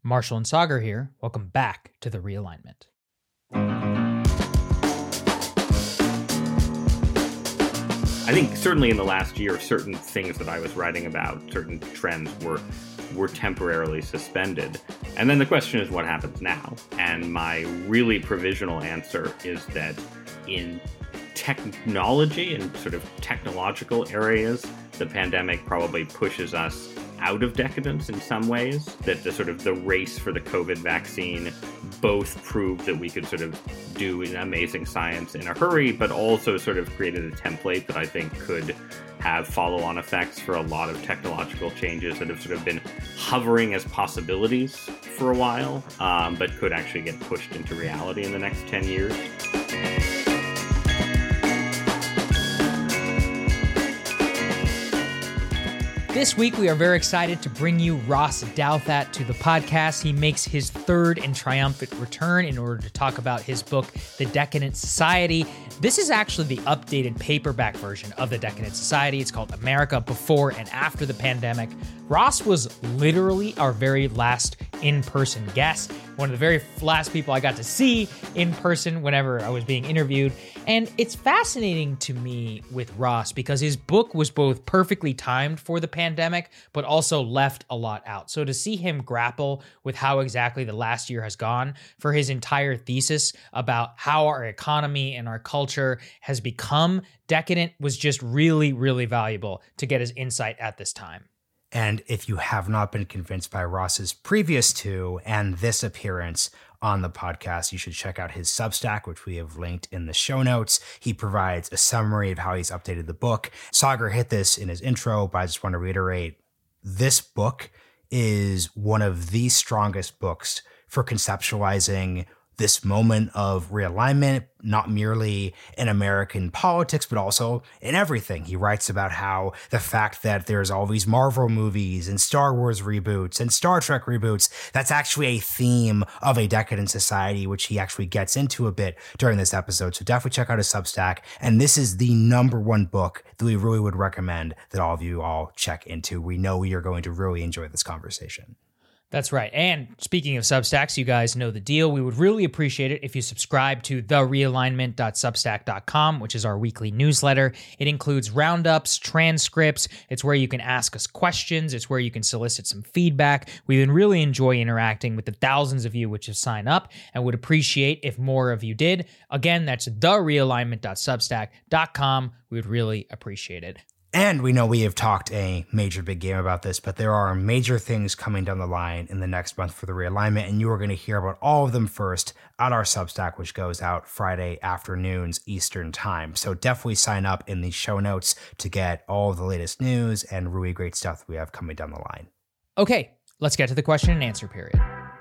Marshall and Sagar here. Welcome back to The Realignment. I think certainly in the last year, certain things that I was writing about, certain trends were temporarily suspended. And then the question is what happens now? And my really provisional answer is that in technology and sort of technological areas, the pandemic probably pushes us out of decadence in some ways, that the race for the COVID vaccine both proved that we could sort of do amazing science in a hurry, but also sort of created a template that I think could have follow-on effects for a lot of technological changes that have sort of been hovering as possibilities for a while, but could actually get pushed into reality in the next 10 years. This week, we are very excited to bring you Ross Douthat to the podcast. He makes his third and triumphant return in order to talk about his book, The Decadent Society. This is actually the updated paperback version of The Decadent Society. It's called America Before and After the Pandemic. Ross was literally our very last in-person guest, one of the very last people I got to see in person whenever I was being interviewed. And it's fascinating to me with Ross because his book was both perfectly timed for the pandemic, but also left a lot out. So to see him grapple with how exactly the last year has gone for his entire thesis about how our economy and our culture has become decadent was just really, really valuable to get his insight at this time. And if you have not been convinced by Ross's previous two and this appearance on the podcast, you should check out his Substack, which we have linked in the show notes. He provides a summary of how he's updated the book. Sagar hit this in his intro, but I just want to reiterate, this book is one of the strongest books for conceptualizing this moment of realignment, not merely in American politics, but also in everything. He writes about how the fact that there's all these Marvel movies and Star Wars reboots and Star Trek reboots, that's actually a theme of a decadent society, which he actually gets into a bit during this episode. So definitely check out his Substack. And this is the number one book that we really would recommend that all of you all check into. We know you're going to really enjoy this conversation. That's right. And speaking of Substacks, you guys know the deal. We would really appreciate it if you subscribe to therealignment.substack.com, which is our weekly newsletter. It includes roundups, transcripts. It's where you can ask us questions. It's where you can solicit some feedback. We would really enjoy interacting with the thousands of you which have signed up and would appreciate if more of you did. Again, that's therealignment.substack.com. We would really appreciate it. And we know we have talked a major big game about this, but there are major things coming down the line in the next month for the realignment, and you are going to hear about all of them first at our Substack, which goes out Friday afternoons Eastern time. So definitely sign up in the show notes to get all of the latest news and really great stuff that we have coming down the line. Okay, let's get to the question and answer period.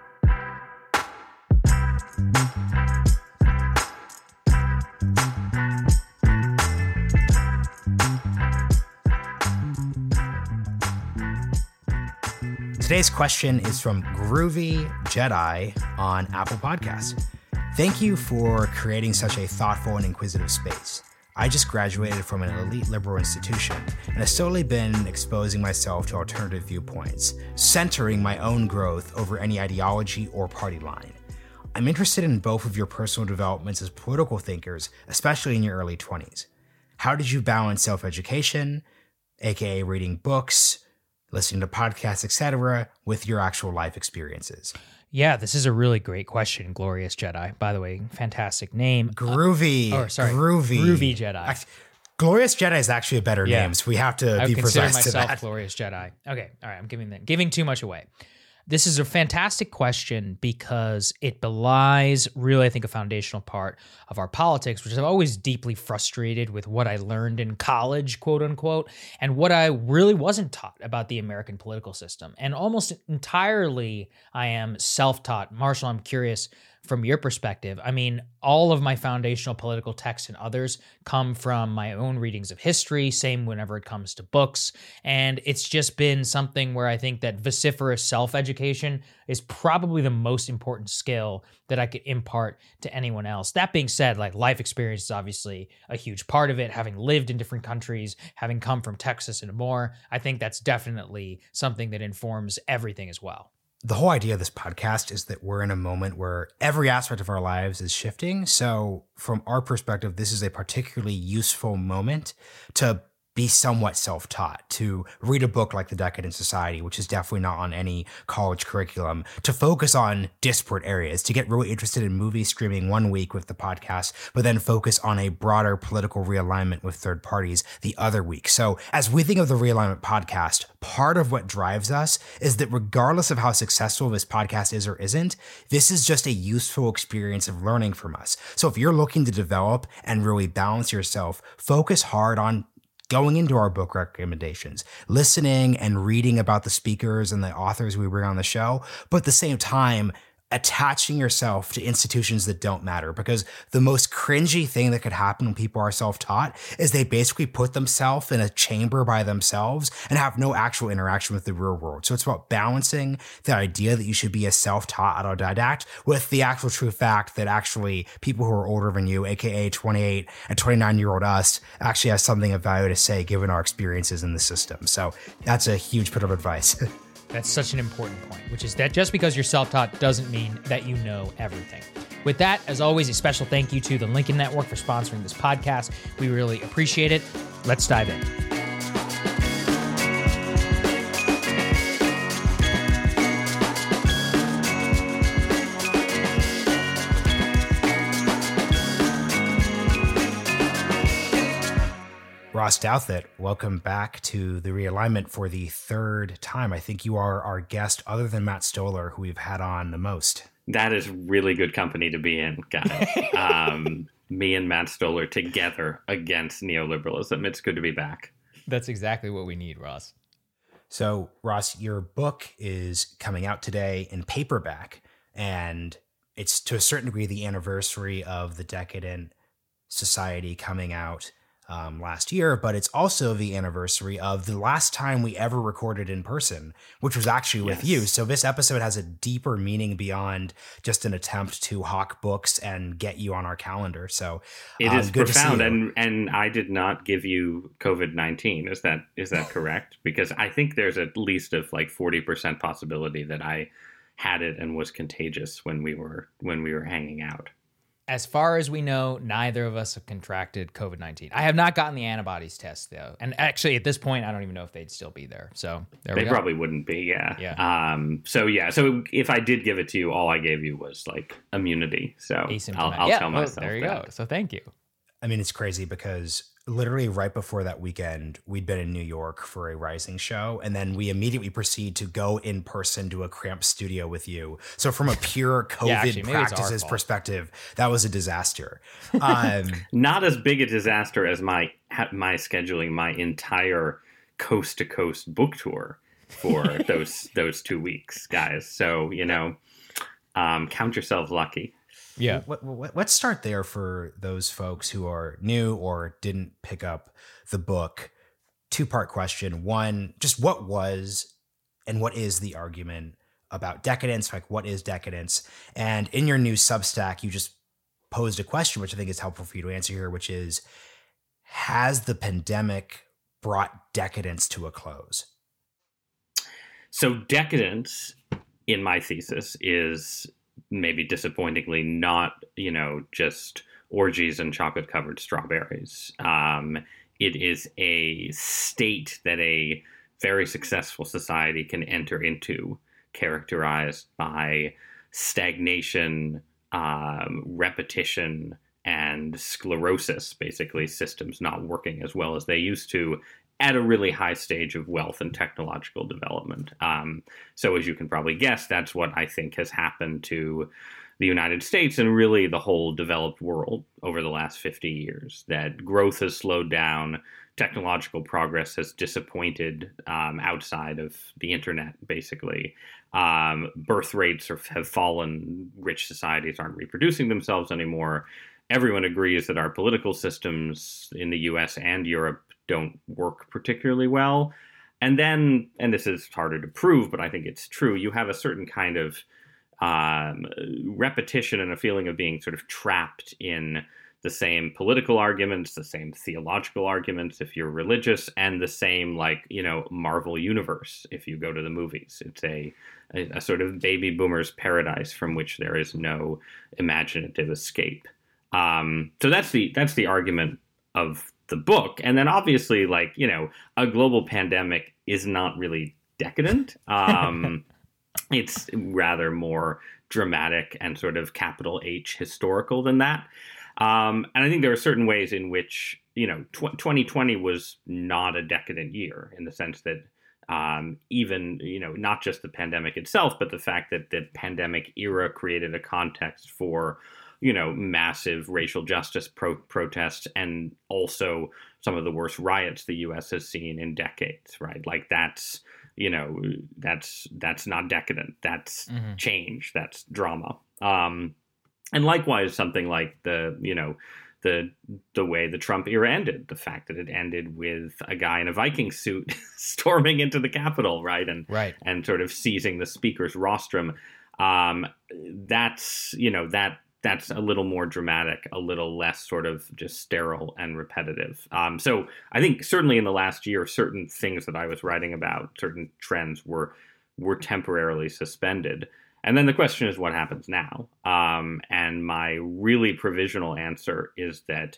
Today's question is from Groovy Jedi on Apple Podcasts. Thank you for creating such a thoughtful and inquisitive space. I just graduated from an elite liberal institution and have slowly been exposing myself to alternative viewpoints, centering my own growth over any ideology or party line. I'm interested in both of your personal developments as political thinkers, especially in your early 20s. How did you balance self-education, aka reading books, listening to podcasts, etc., with your actual life experiences? Yeah, this is a really great question, Glorious Jedi. By the way, fantastic name. Groovy. Groovy Jedi. Glorious Jedi is actually a better name, so we have to be precise to that. I consider myself Glorious Jedi. Okay, all right, I'm giving too much away. This is a fantastic question because it belies really, I think, a foundational part of our politics, which I'm always deeply frustrated with what I learned in college, quote unquote, and what I really wasn't taught about the American political system. And almost entirely, I am self-taught. Marshall, I'm curious, from your perspective, I mean, all of my foundational political texts and others come from my own readings of history, same whenever it comes to books. And it's just been something where I think that vociferous self-education is probably the most important skill that I could impart to anyone else. That being said, like, life experience is obviously a huge part of it. Having lived in different countries, having come from Texas and more, I think that's definitely something that informs everything as well. the whole idea of this podcast is that we're in a moment where every aspect of our lives is shifting. So from our perspective, this is a particularly useful moment to be somewhat self-taught, to read a book like The Decadent Society, which is definitely not on any college curriculum, to focus on disparate areas, to get really interested in movie streaming one week with the podcast, but then focus on a broader political realignment with third parties the other week. So as we think of the Realignment podcast, part of what drives us is that regardless of how successful this podcast is or isn't, this is just a useful experience of learning from us. So if you're looking to develop and really balance yourself, focus hard on going into our book recommendations, listening and reading about the speakers and the authors we bring on the show, but at the same time, attaching yourself to institutions that don't matter. Because the most cringy thing that could happen when people are self-taught is they basically put themselves in a chamber by themselves and have no actual interaction with the real world. So it's about balancing the idea that you should be a self-taught autodidact with the actual true fact that actually people who are older than you, aka 28 and 29-year-old us, actually has something of value to say given our experiences in the system. So that's a huge bit of advice. That's such an important point, which is that just because you're self-taught doesn't mean that you know everything. With that, as always, a special thank you to the Lincoln Network for sponsoring this podcast. We really appreciate it. Let's dive in. Ross Douthat, welcome back to The Realignment for the third time. I think you are our guest other than Matt Stoller, who we've had on the most. That is really good company to be in, guys. Me and Matt Stoller together against neoliberalism. It's good to be back. That's exactly what we need, Ross. So, Ross, your book is coming out today in paperback, and it's to a certain degree the anniversary of The Decadent Society coming out last year, but it's also the anniversary of the last time we ever recorded in person, which was actually with you. So this episode has a deeper meaning beyond just an attempt to hawk books and get you on our calendar. So it is profound, and I did not give you COVID-19. Is that correct? Because I think there's at least a 40% possibility that I had it and was contagious when we were hanging out. As far as we know, neither of us have contracted COVID-19. I have not gotten the antibodies test, though. And actually, at this point, I don't even know if they'd still be there. So there we go. They probably wouldn't be, yeah. So if I did give it to you, all I gave you was immunity. So I'll tell myself there you that. go. So thank you. I mean, it's crazy because literally right before that weekend, we'd been in New York for a Rising show, and then we immediately proceed to go in person to a cramped studio with you. So from a pure COVID practices perspective, that was a disaster. Not as big a disaster as my scheduling my entire coast to coast book tour for those 2 weeks, guys. So count yourselves lucky. Yeah. Let's start there for those folks who are new or didn't pick up the book. Two-part question. One, just what was and what is the argument about decadence? What is decadence? And in your new Substack, you just posed a question, which I think is helpful for you to answer here, which is, has the pandemic brought decadence to a close? So decadence, in my thesis, is maybe disappointingly not, just orgies and chocolate-covered strawberries. It is a state that a very successful society can enter into, characterized by stagnation, repetition, and sclerosis, basically systems not working as well as they used to at a really high stage of wealth and technological development. So as you can probably guess, that's what I think has happened to the United States and really the whole developed world over the last 50 years, that growth has slowed down, technological progress has disappointed outside of the internet, basically. Birth rates have fallen, rich societies aren't reproducing themselves anymore. Everyone agrees that our political systems in the US and Europe don't work particularly well. And then, and this is harder to prove, but I think it's true, you have a certain kind of repetition and a feeling of being sort of trapped in the same political arguments, the same theological arguments if you're religious, and the same, like, Marvel universe if you go to the movies. It's a sort of baby boomer's paradise from which there is no imaginative escape. So that's the argument of the book. And then obviously, like, a global pandemic is not really decadent. It's rather more dramatic and sort of capital H historical than that. And I think there are certain ways in which, 2020 was not a decadent year, in the sense that even, not just the pandemic itself, but the fact that the pandemic era created a context for, massive racial justice protests, and also some of the worst riots the U.S. has seen in decades, right? Like that's not decadent. That's change. That's drama. And likewise, something like the way the Trump era ended, the fact that it ended with a guy in a Viking suit storming into the Capitol, right? And sort of seizing the speaker's rostrum. That's a little more dramatic, a little less sort of just sterile and repetitive. So I think certainly in the last year, certain things that I was writing about, certain trends were temporarily suspended. And then the question is, what happens now? And my really provisional answer is that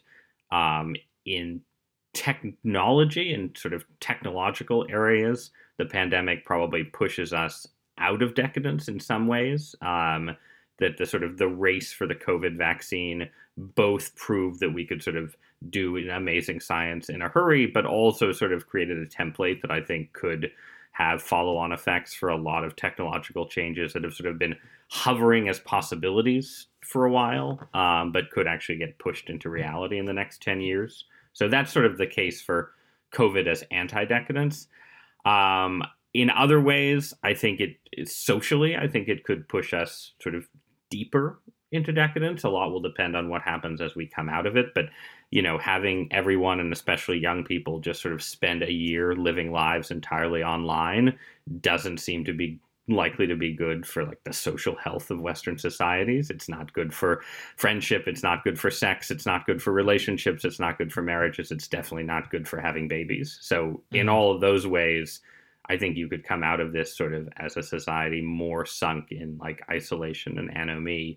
in technology and sort of technological areas, the pandemic probably pushes us out of decadence in some ways. That the race for the COVID vaccine both proved that we could sort of do amazing science in a hurry, but also sort of created a template that I think could have follow-on effects for a lot of technological changes that have sort of been hovering as possibilities for a while, but could actually get pushed into reality in the next 10 years. So that's sort of the case for COVID as anti-decadence. In other ways, I think socially, I think it could push us sort of deeper into decadence. A lot will depend on what happens as we come out of it. But, having everyone, and especially young people, just sort of spend a year living lives entirely online doesn't seem to be likely to be good for, like, the social health of Western societies. It's not good for friendship. It's not good for sex. It's not good for relationships. It's not good for marriages. It's definitely not good for having babies. So in all of those ways, I think you could come out of this sort of as a society more sunk in, like, isolation and anomie.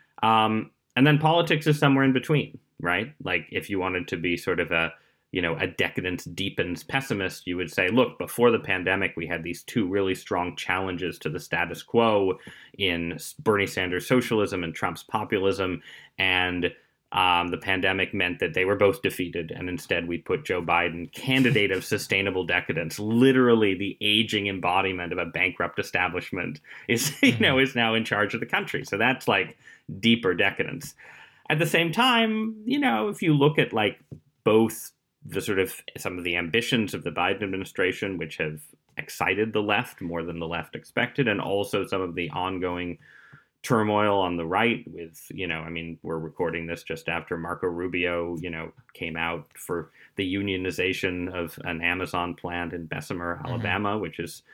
And then politics is somewhere in between, right? Like, if you wanted to be sort of a decadence deepens pessimist, you would say, look, before the pandemic, we had these two really strong challenges to the status quo in Bernie Sanders' socialism and Trump's populism. And the pandemic meant that they were both defeated, and instead we put Joe Biden, candidate of sustainable decadence, literally the aging embodiment of a bankrupt establishment, is now in charge of the country. So that's like deeper decadence. At the same time, if you look at, like, both the sort of some of the ambitions of the Biden administration, which have excited the left more than the left expected, and also some of the ongoing turmoil on the right with, we're recording this just after Marco Rubio, came out for the unionization of an Amazon plant in Bessemer, Alabama, which is,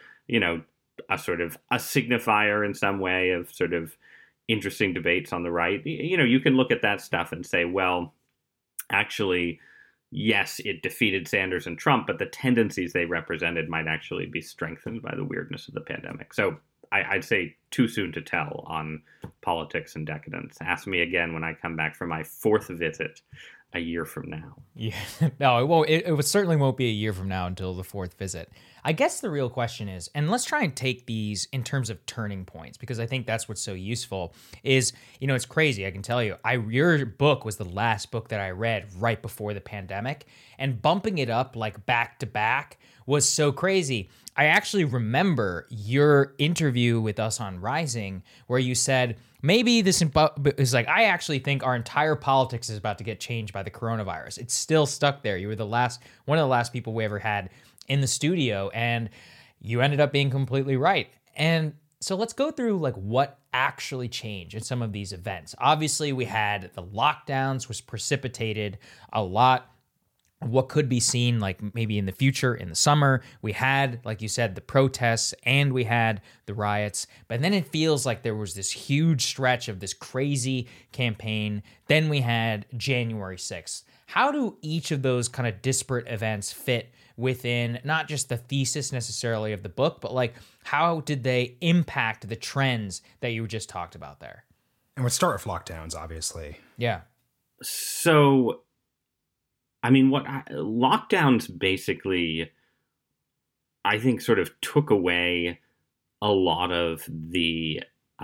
a sort of a signifier in some way of sort of interesting debates on the right. You can look at that stuff and say, well, actually, yes, it defeated Sanders and Trump, but the tendencies they represented might actually be strengthened by the weirdness of the pandemic. So I'd say too soon to tell on politics and decadence. Ask me again when I come back from my fourth visit a year from now. Yeah, no, it won't. It certainly won't be a year from now until the fourth visit. I guess the real question is, and let's try and take these in terms of turning points, because I think that's what's so useful, is, it's crazy. I can tell you, your book was the last book that I read right before the pandemic, and bumping it up like back to back was so crazy. I actually remember your interview with us on Rising where you said, maybe this is like, I actually think our entire politics is about to get changed by the coronavirus. It's still stuck there. You were one of the last people we ever had in the studio, and you ended up being completely right. And so let's go through like what actually changed in some of these events. Obviously, we had the lockdowns, which precipitated a lot what could be seen like maybe in the future, in the summer. We had, like you said, the protests and we had the riots, but then it feels like there was this huge stretch of this crazy campaign. Then we had January 6th. How do each of those kind of disparate events fit within not just the thesis necessarily of the book, but like how did they impact the trends that you just talked about there? And we'd start with lockdowns, obviously. Yeah. So, I mean, lockdowns basically, I think, sort of took away a lot of the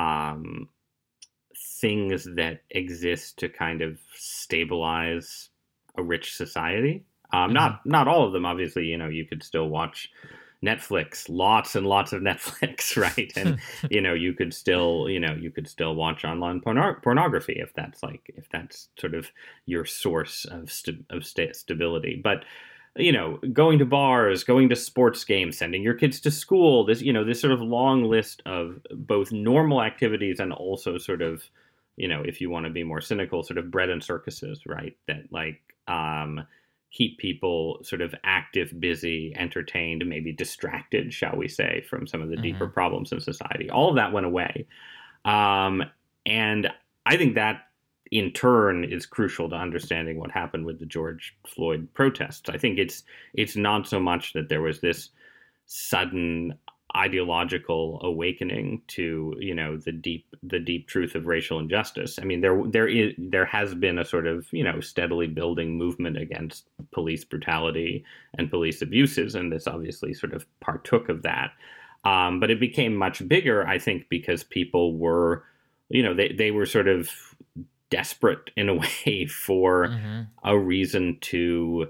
things that exist to kind of stabilize a rich society. Not all of them, obviously. You know, you could still watch Netflix, lots and lots of Netflix, right? And you could still watch online pornography if that's sort of your source of stability. But going to bars, going to sports games, sending your kids to school, this sort of long list of both normal activities and also sort of, if you want to be more cynical, sort of bread and circuses, right? That keep people sort of active, busy, entertained, maybe distracted, shall we say, from some of the deeper problems in society. All of that went away. And I think that, in turn, is crucial to understanding what happened with the George Floyd protests. I think it's not so much that there was this sudden ideological awakening to the deep truth of racial injustice. I mean, there has been a sort of steadily building movement against police brutality and police abuses, and this obviously sort of partook of that. But it became much bigger, I think, because people were, they were sort of desperate in a way for a reason to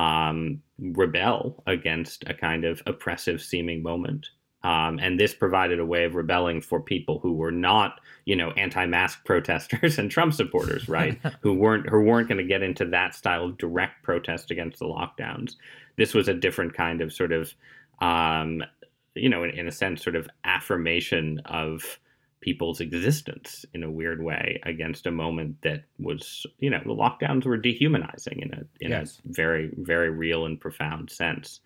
rebel against a kind of oppressive seeming moment. And this provided a way of rebelling for people who were not, anti-mask protesters and Trump supporters, right? who weren't going to get into that style of direct protest against the lockdowns. This was a different kind of sort of, in a sense, sort of affirmation of people's existence in a weird way against a moment that was, the lockdowns were dehumanizing in a very, very real and profound sense.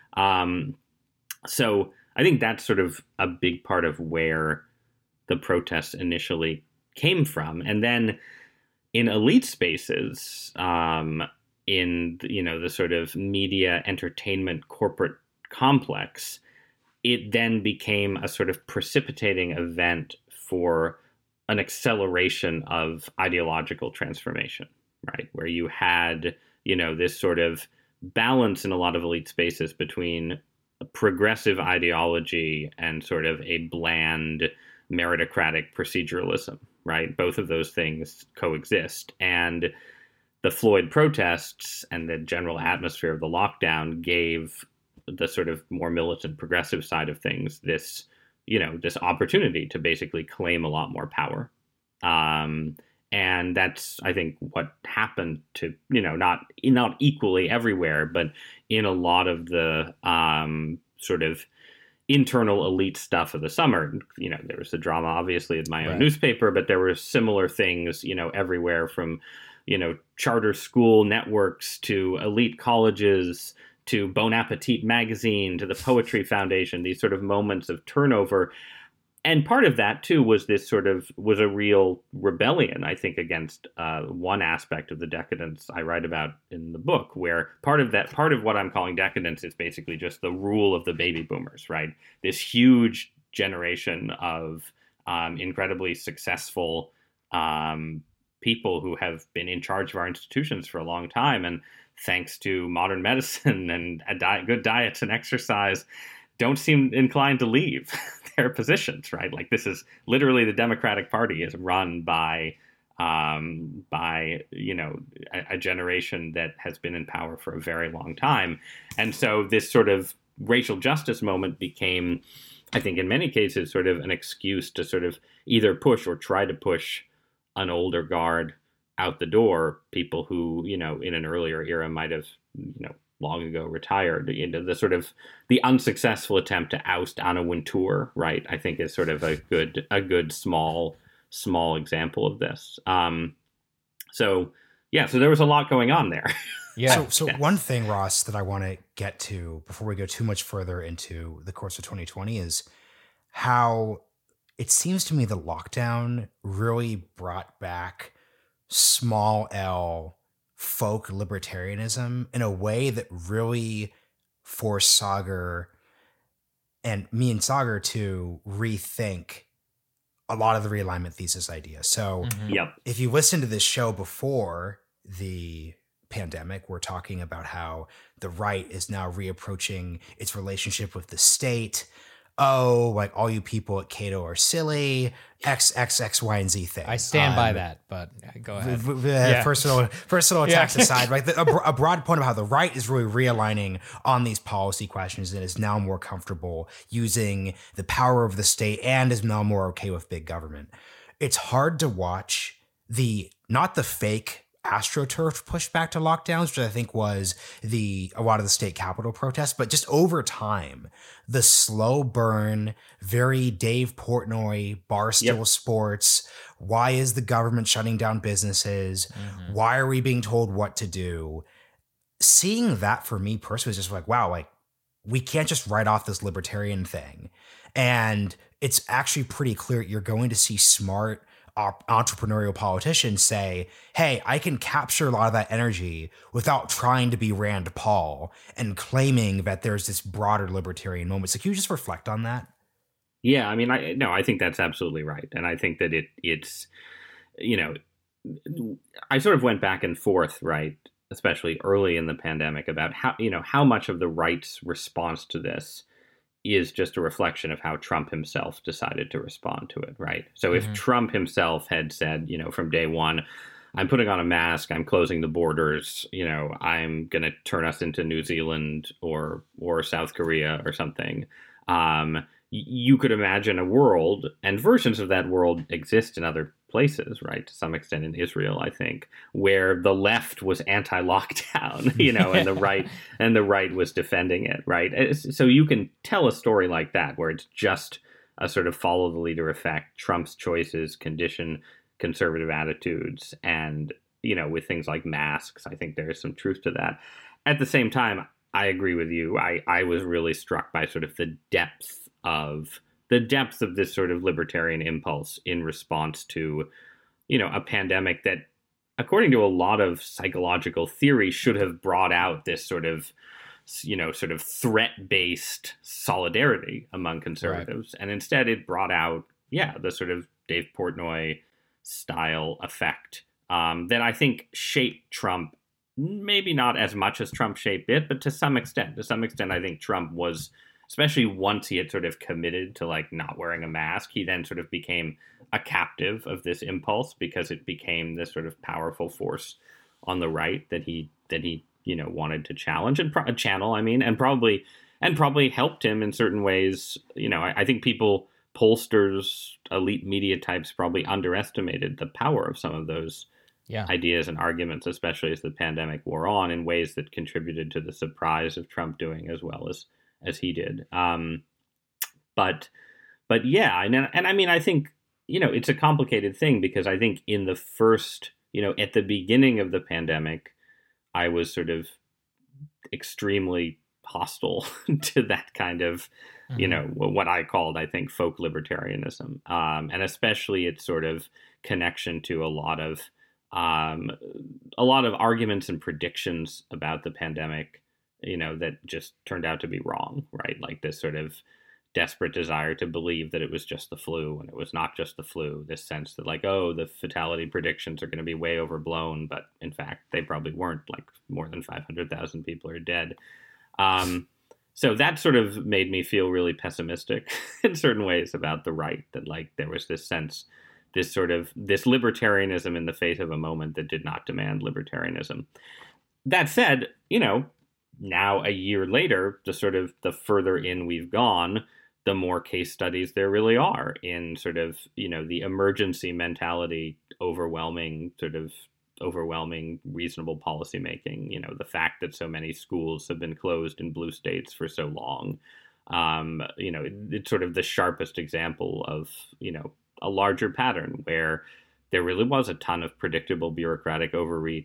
So I think that's sort of a big part of where the protests initially came from. And then in elite spaces, in, the sort of media, entertainment, corporate complex, it then became a sort of precipitating event for an acceleration of ideological transformation, right? Where you had, this sort of balance in a lot of elite spaces between a progressive ideology and sort of a bland meritocratic proceduralism, right? Both of those things coexist. And the Floyd protests and the general atmosphere of the lockdown gave the sort of more militant progressive side of things this, this opportunity to basically claim a lot more power. And that's, I think, what happened to, not equally everywhere, but in a lot of the sort of internal elite stuff of the summer. There was the drama, obviously, at my own newspaper, but there were similar things, everywhere from, charter school networks to elite colleges to Bon Appetit magazine to the Poetry Foundation, these sort of moments of turnover. And part of that, too, was a real rebellion, I think, against one aspect of the decadence I write about in the book, where part of what I'm calling decadence is basically just the rule of the baby boomers, right? This huge generation of incredibly successful people who have been in charge of our institutions for a long time. And thanks to modern medicine and good diets and exercise, don't seem inclined to leave their positions, right? Like, this is literally the Democratic Party is run by a generation that has been in power for a very long time. And so this sort of racial justice moment became, I think, in many cases, sort of an excuse to sort of either push or try to push an older guard out the door, people who, in an earlier era might have, long ago retired. The sort of the unsuccessful attempt to oust Anna Wintour, right, I think is sort of a good small example of this. So there was a lot going on there. Yeah. So one thing, Ross, that I want to get to before we go too much further into the course of 2020 is how it seems to me the lockdown really brought back small L folk libertarianism in a way that really forced Sagar and me and Sagar to rethink a lot of the realignment thesis ideas. So Yep. if you listen to this show before the pandemic, we're talking about how the right is now reapproaching its relationship with the state. Oh, like all you people at Cato are silly, X, Y, and Z thing. I stand by that, but go ahead. Personal attacks aside, right? A broad point of how the right is really realigning on these policy questions and is now more comfortable using the power of the state and is now more okay with big government. It's hard to watch not the fake AstroTurf pushback to lockdowns, which I think was a lot of the state capitol protests, but just over time, the slow burn, very Dave Portnoy, Barstool Sports. Why is the government shutting down businesses? Why are we being told what to do? Seeing that for me personally is just like, wow, like we can't just write off this libertarian thing. And it's actually pretty clear you're going to see smart entrepreneurial politicians say, hey, I can capture a lot of that energy without trying to be Rand Paul and claiming that there's this broader libertarian moment. So can you just reflect on that? Yeah, I mean, I think that's absolutely right. And I think that it's, I sort of went back and forth, right, especially early in the pandemic about how much of the right's response to this is just a reflection of how Trump himself decided to respond to it, right? So if Trump himself had said, from day one, I'm putting on a mask, I'm closing the borders, I'm going to turn us into New Zealand or South Korea or something, you could imagine a world, and versions of that world exist in other places, right? To some extent in Israel, I think, where the left was anti-lockdown, and the right was defending it, right? So you can tell a story like that, where it's just a sort of follow the leader effect, Trump's choices condition conservative attitudes, and, with things like masks, I think there is some truth to that. At the same time, I agree with you. I was really struck by sort of the depth of this sort of libertarian impulse in response to, a pandemic that, according to a lot of psychological theory, should have brought out this sort of threat-based solidarity among conservatives. Right. And instead it brought out, the sort of Dave Portnoy style effect that I think shaped Trump, maybe not as much as Trump shaped it, but to some extent. To some extent, I think Trump was, especially once he had sort of committed to like not wearing a mask, he then sort of became a captive of this impulse because it became this sort of powerful force on the right that he wanted to challenge and channel. I mean, and probably helped him in certain ways. I think pollsters, elite media types probably underestimated the power of some of those ideas and arguments, especially as the pandemic wore on, in ways that contributed to the surprise of Trump doing as well as he did. But yeah, and I mean, I think, it's a complicated thing because I think in the first, at the beginning of the pandemic, I was sort of extremely hostile to that kind of, what I called, I think, folk libertarianism, and especially its sort of connection to a lot of arguments and predictions about the pandemic, that just turned out to be wrong, right? Like this sort of desperate desire to believe that it was just the flu, and it was not just the flu. This sense that like, oh, the fatality predictions are going to be way overblown, but in fact, they probably weren't. Like more than 500,000 people are dead. So that sort of made me feel really pessimistic in certain ways about the right, that like there was this sense, this libertarianism in the face of a moment that did not demand libertarianism. That said, now a year later, the further in we've gone, the more case studies there really are in sort of, the emergency mentality overwhelming reasonable policymaking. The fact that so many schools have been closed in blue states for so long. It's sort of the sharpest example of, a larger pattern where there really was a ton of predictable bureaucratic overreach,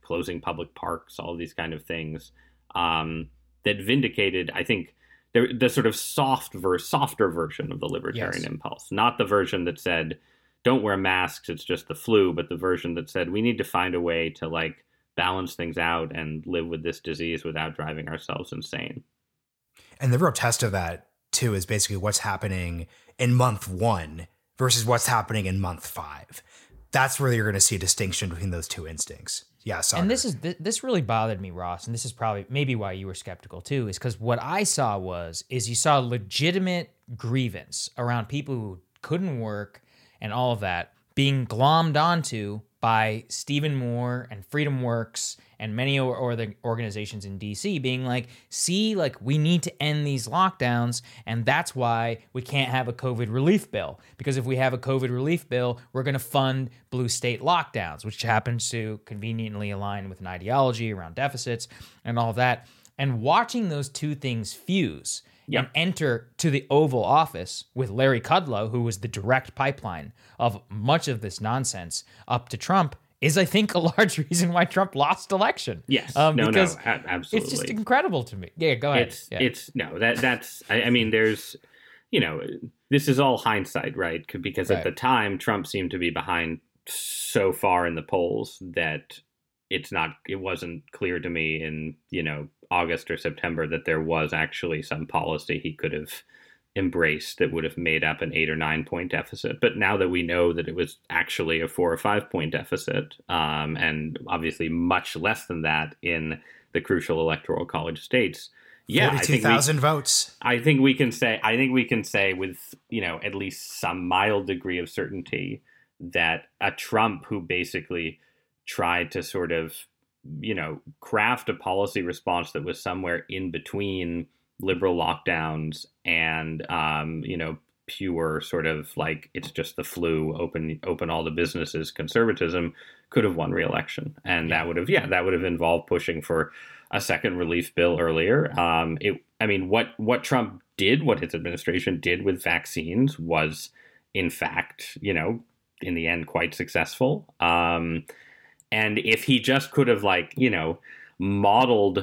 closing public parks, all these kind of things, that vindicated, I think, the sort of softer version of the libertarian impulse, not the version that said, don't wear masks, it's just the flu, but the version that said we need to find a way to like balance things out and live with this disease without driving ourselves insane. And the real test of that too is basically what's happening in month 1 versus what's happening in month 5. That's where you're going to see a distinction between those two instincts. Yeah, sorry. And this really bothered me, Ross, and this is probably maybe why you were skeptical too, is because what I saw is you saw legitimate grievance around people who couldn't work and all of that being glommed onto by Stephen Moore and Freedom Works and many or the organizations in DC being like, see, like we need to end these lockdowns, and that's why we can't have a COVID relief bill. Because if we have a COVID relief bill, we're going to fund blue state lockdowns, which happens to conveniently align with an ideology around deficits and all of that. And watching those two things fuse and enter to the Oval Office with Larry Kudlow, who was the direct pipeline of much of this nonsense up to Trump, is, I think, a large reason why Trump lost election. Yes, because absolutely. It's just incredible to me. Yeah, go ahead. I mean, there's, this is all hindsight, right? Because at the time, Trump seemed to be behind so far in the polls that it wasn't clear to me in, August or September that there was actually some policy he could have embraced that would have made up an 8 or 9 point deficit. But now that we know that it was actually a 4 or 5 point deficit, and obviously much less than that in the crucial electoral college states, 42,000 votes. I think we can say with, at least some mild degree of certainty that a Trump who basically tried to sort of, craft a policy response that was somewhere in between liberal lockdowns and, pure sort of like, it's just the flu, open all the businesses conservatism, could have won re-election. And that would have involved pushing for a second relief bill earlier. What Trump did, what his administration did with vaccines was, in fact, in the end, quite successful. And if he just could have modeled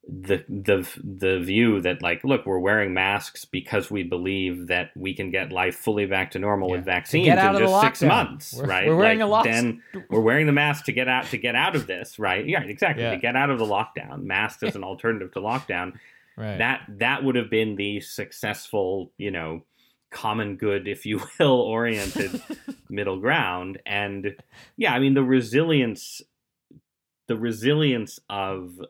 the view that look, we're wearing masks because we believe that we can get life fully back to normal with vaccines in just 6 months, right? We're wearing a mask. Then we're wearing the mask to get out of this, right? Yeah, exactly. To get out of the lockdown, masks as an alternative to lockdown. Right. That would have been the successful, common good, if you will, oriented middle ground. And the resilience of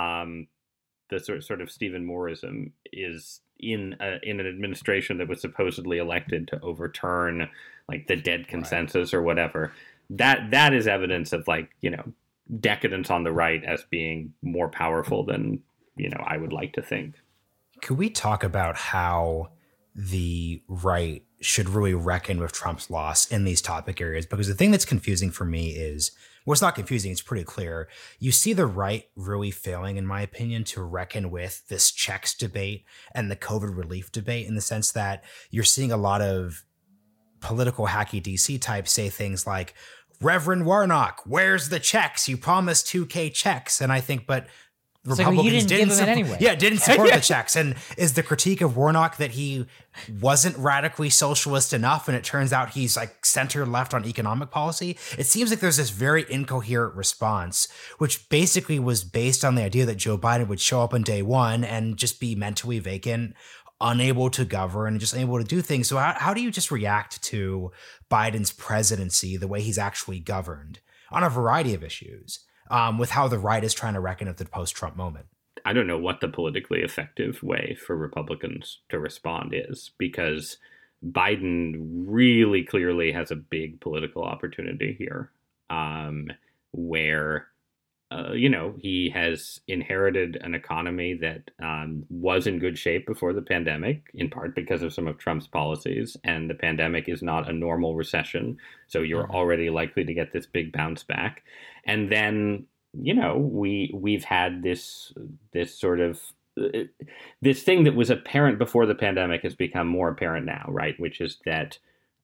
the sort of Stephen Mooreism is in an administration that was supposedly elected to overturn the dead consensus or whatever. That is evidence of decadence on the right as being more powerful than I would like to think. Could we talk about how the right should really reckon with Trump's loss in these topic areas? Because the thing that's confusing for me is, well, it's not confusing, it's pretty clear. You see the right really failing, in my opinion, to reckon with this checks debate and the COVID relief debate, in the sense that you're seeing a lot of political hacky DC types say things like, Reverend Warnock, where's the checks? You promised 2K checks. And I think, but Republicans didn't support the checks. And is the critique of Warnock that he wasn't radically socialist enough, and it turns out he's center left on economic policy? It seems like there's this very incoherent response, which basically was based on the idea that Joe Biden would show up on day one and just be mentally vacant, unable to govern, and just unable to do things. So how do you just react to Biden's presidency, the way he's actually governed on a variety of issues? With how the right is trying to reckon with the post-Trump moment? I don't know what the politically effective way for Republicans to respond is, because Biden really clearly has a big political opportunity here, where, he has inherited an economy that was in good shape before the pandemic, in part because of some of Trump's policies, and the pandemic is not a normal recession, so you're already likely to get this big bounce back. And then, we've had this sort of this thing that was apparent before the pandemic has become more apparent now, right? Which is that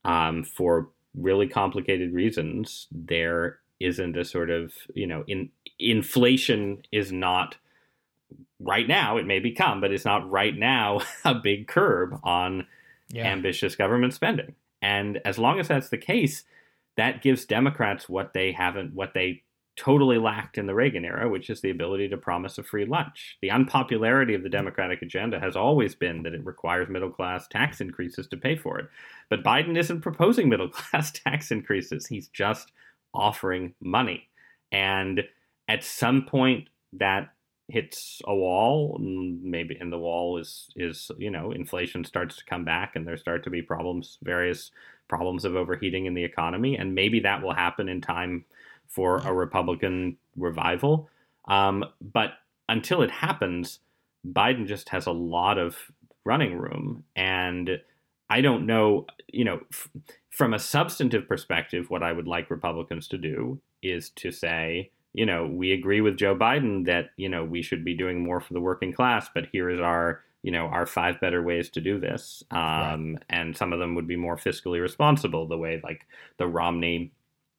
for really complicated reasons, there isn't a sort of, inflation is not right now, it may become, but it's not right now a big curb on ambitious government spending. And as long as that's the case, that gives Democrats what they totally lacked in the Reagan era, which is the ability to promise a free lunch. The unpopularity of the Democratic agenda has always been that it requires middle-class tax increases to pay for it. But Biden isn't proposing middle-class tax increases. He's just offering money. And at some point that hits a wall, maybe, and the wall is inflation starts to come back and there start to be various problems of overheating in the economy. And maybe that will happen in time for a Republican revival. But until it happens, Biden just has a lot of running room. And I don't know, from a substantive perspective, what I would like Republicans to do is to say, we agree with Joe Biden that, we should be doing more for the working class, but here is our 5 better ways to do this. Right. And some of them would be more fiscally responsible, the way like the Romney,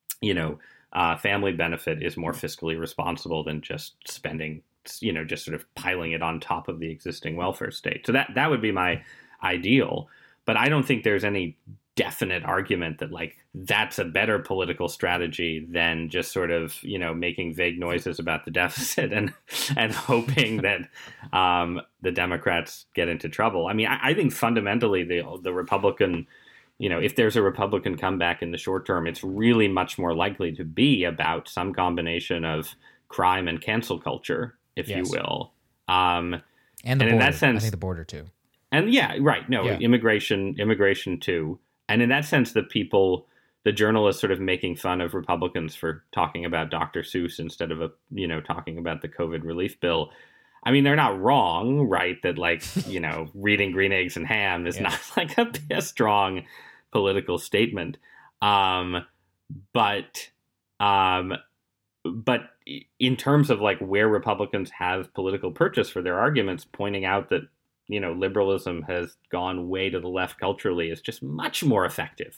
family benefit is more fiscally responsible than just spending, just sort of piling it on top of the existing welfare state. So that would be my ideal. But I don't think there's any definite argument that like that's a better political strategy than just sort of making vague noises about the deficit and hoping that the Democrats get into trouble. I mean, I think fundamentally the Republican, if there's a Republican comeback in the short term, it's really much more likely to be about some combination of crime and cancel culture, if you will, and in that sense, I think the border too. And yeah, right. No, yeah. Immigration too. And in that sense, the journalists sort of making fun of Republicans for talking about Dr. Seuss instead of talking about the COVID relief bill. I mean, they're not wrong, right? That like, reading Green Eggs and Ham is not like a strong political statement. But in terms of like where Republicans have political purchase for their arguments, pointing out that liberalism has gone way to the left culturally is just much more effective